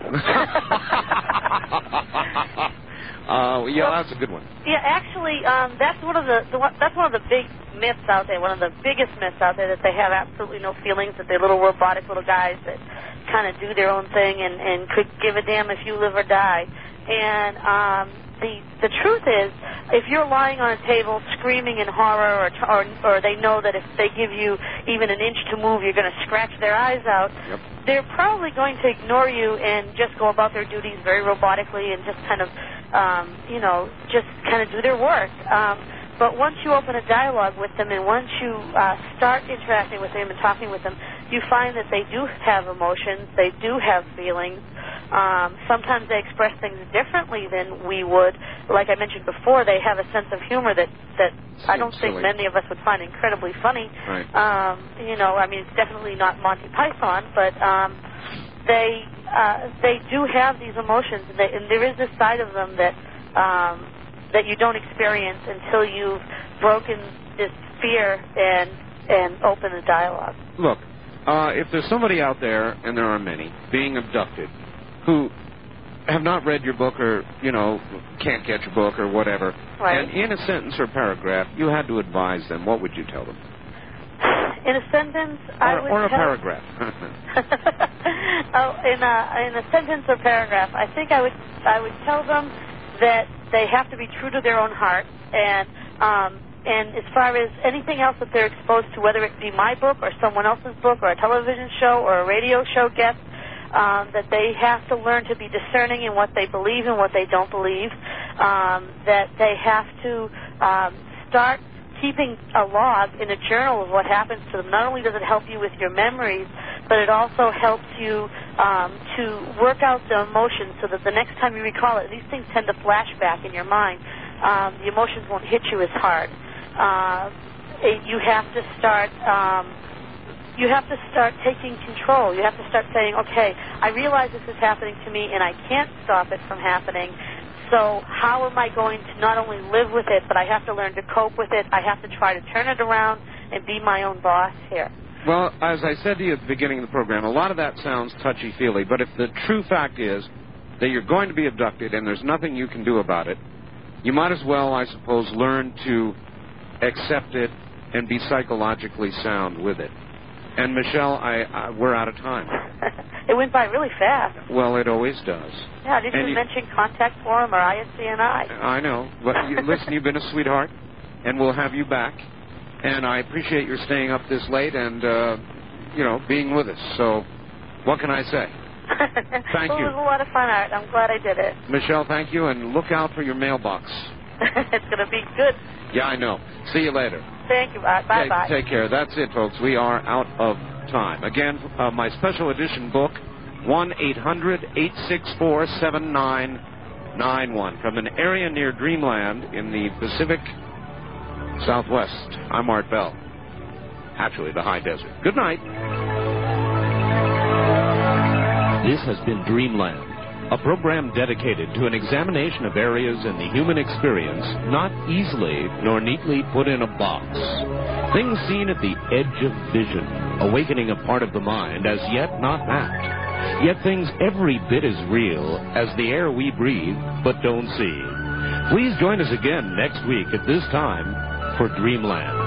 Yeah, that's a good one. Yeah, actually, that's one of the big myths out there. One of the biggest myths out there, that they have absolutely no feelings, that they're little robotic little guys that kind of do their own thing and could give a damn if you live or die. And the truth is, if you're lying on a table screaming in horror, or they know that if they give you even an inch to move, you're going to scratch their eyes out, they're probably going to ignore you and just go about their duties very robotically and just kind of, just kind of do their work. But once you open a dialogue with them, and once you start interacting with them and talking with them, you find that they do have emotions, they do have feelings. Sometimes they express things differently than we would. Like I mentioned before, they have a sense of humor that I don't think many of us would find incredibly funny. Right. I mean, it's definitely not Monty Python, but they do have these emotions, and there is this side of them that you don't experience until you've broken this fear and open a dialogue. Look, if there's somebody out there, and there are many, being abducted, who have not read your book or, can't get your book or whatever, right, and in a sentence or paragraph, you had to advise them, what would you tell them? In a sentence, I would or a tell... paragraph. In a sentence or paragraph, I think I would tell them that they have to be true to their own heart, and as far as anything else that they're exposed to, whether it be my book or someone else's book or a television show or a radio show guest, that they have to learn to be discerning in what they believe and what they don't believe, that they have to start keeping a log in a journal of what happens to them. Not only does it help you with your memories, but it also helps you to work out the emotions so that the next time you recall it, these things tend to flash back in your mind. The emotions won't hit you as hard. You have to start... you have to start taking control. You have to start saying, okay, I realize this is happening to me and I can't stop it from happening. So how am I going to not only live with it, but I have to learn to cope with it. I have to try to turn it around and be my own boss here. Well, as I said to you at the beginning of the program, a lot of that sounds touchy-feely, but if the true fact is that you're going to be abducted and there's nothing you can do about it, you might as well, I suppose, learn to accept it and be psychologically sound with it. And, Michelle, we're out of time. It went by really fast. Well, it always does. Yeah, didn't you mention Contact Forum or ISCNI? I know. But listen, you've been a sweetheart, and we'll have you back. And I appreciate your staying up this late and, being with us. So what can I say? Thank you. It was a lot of fun, Art. I'm glad I did it. Michelle, thank you, and look out for your mailbox. It's going to be good. Yeah, I know. See you later. Thank you, Art. Bye-bye. Take care. That's it, folks. We are out of time. Again, my special edition book, 1-800-864-7991. From an area near Dreamland in the Pacific Southwest. I'm Art Bell. Actually, the high desert. Good night. This has been Dreamland, a program dedicated to an examination of areas in the human experience not easily nor neatly put in a box. Things seen at the edge of vision, awakening a part of the mind as yet not mapped. Yet things every bit as real as the air we breathe but don't see. Please join us again next week at this time for Dreamland.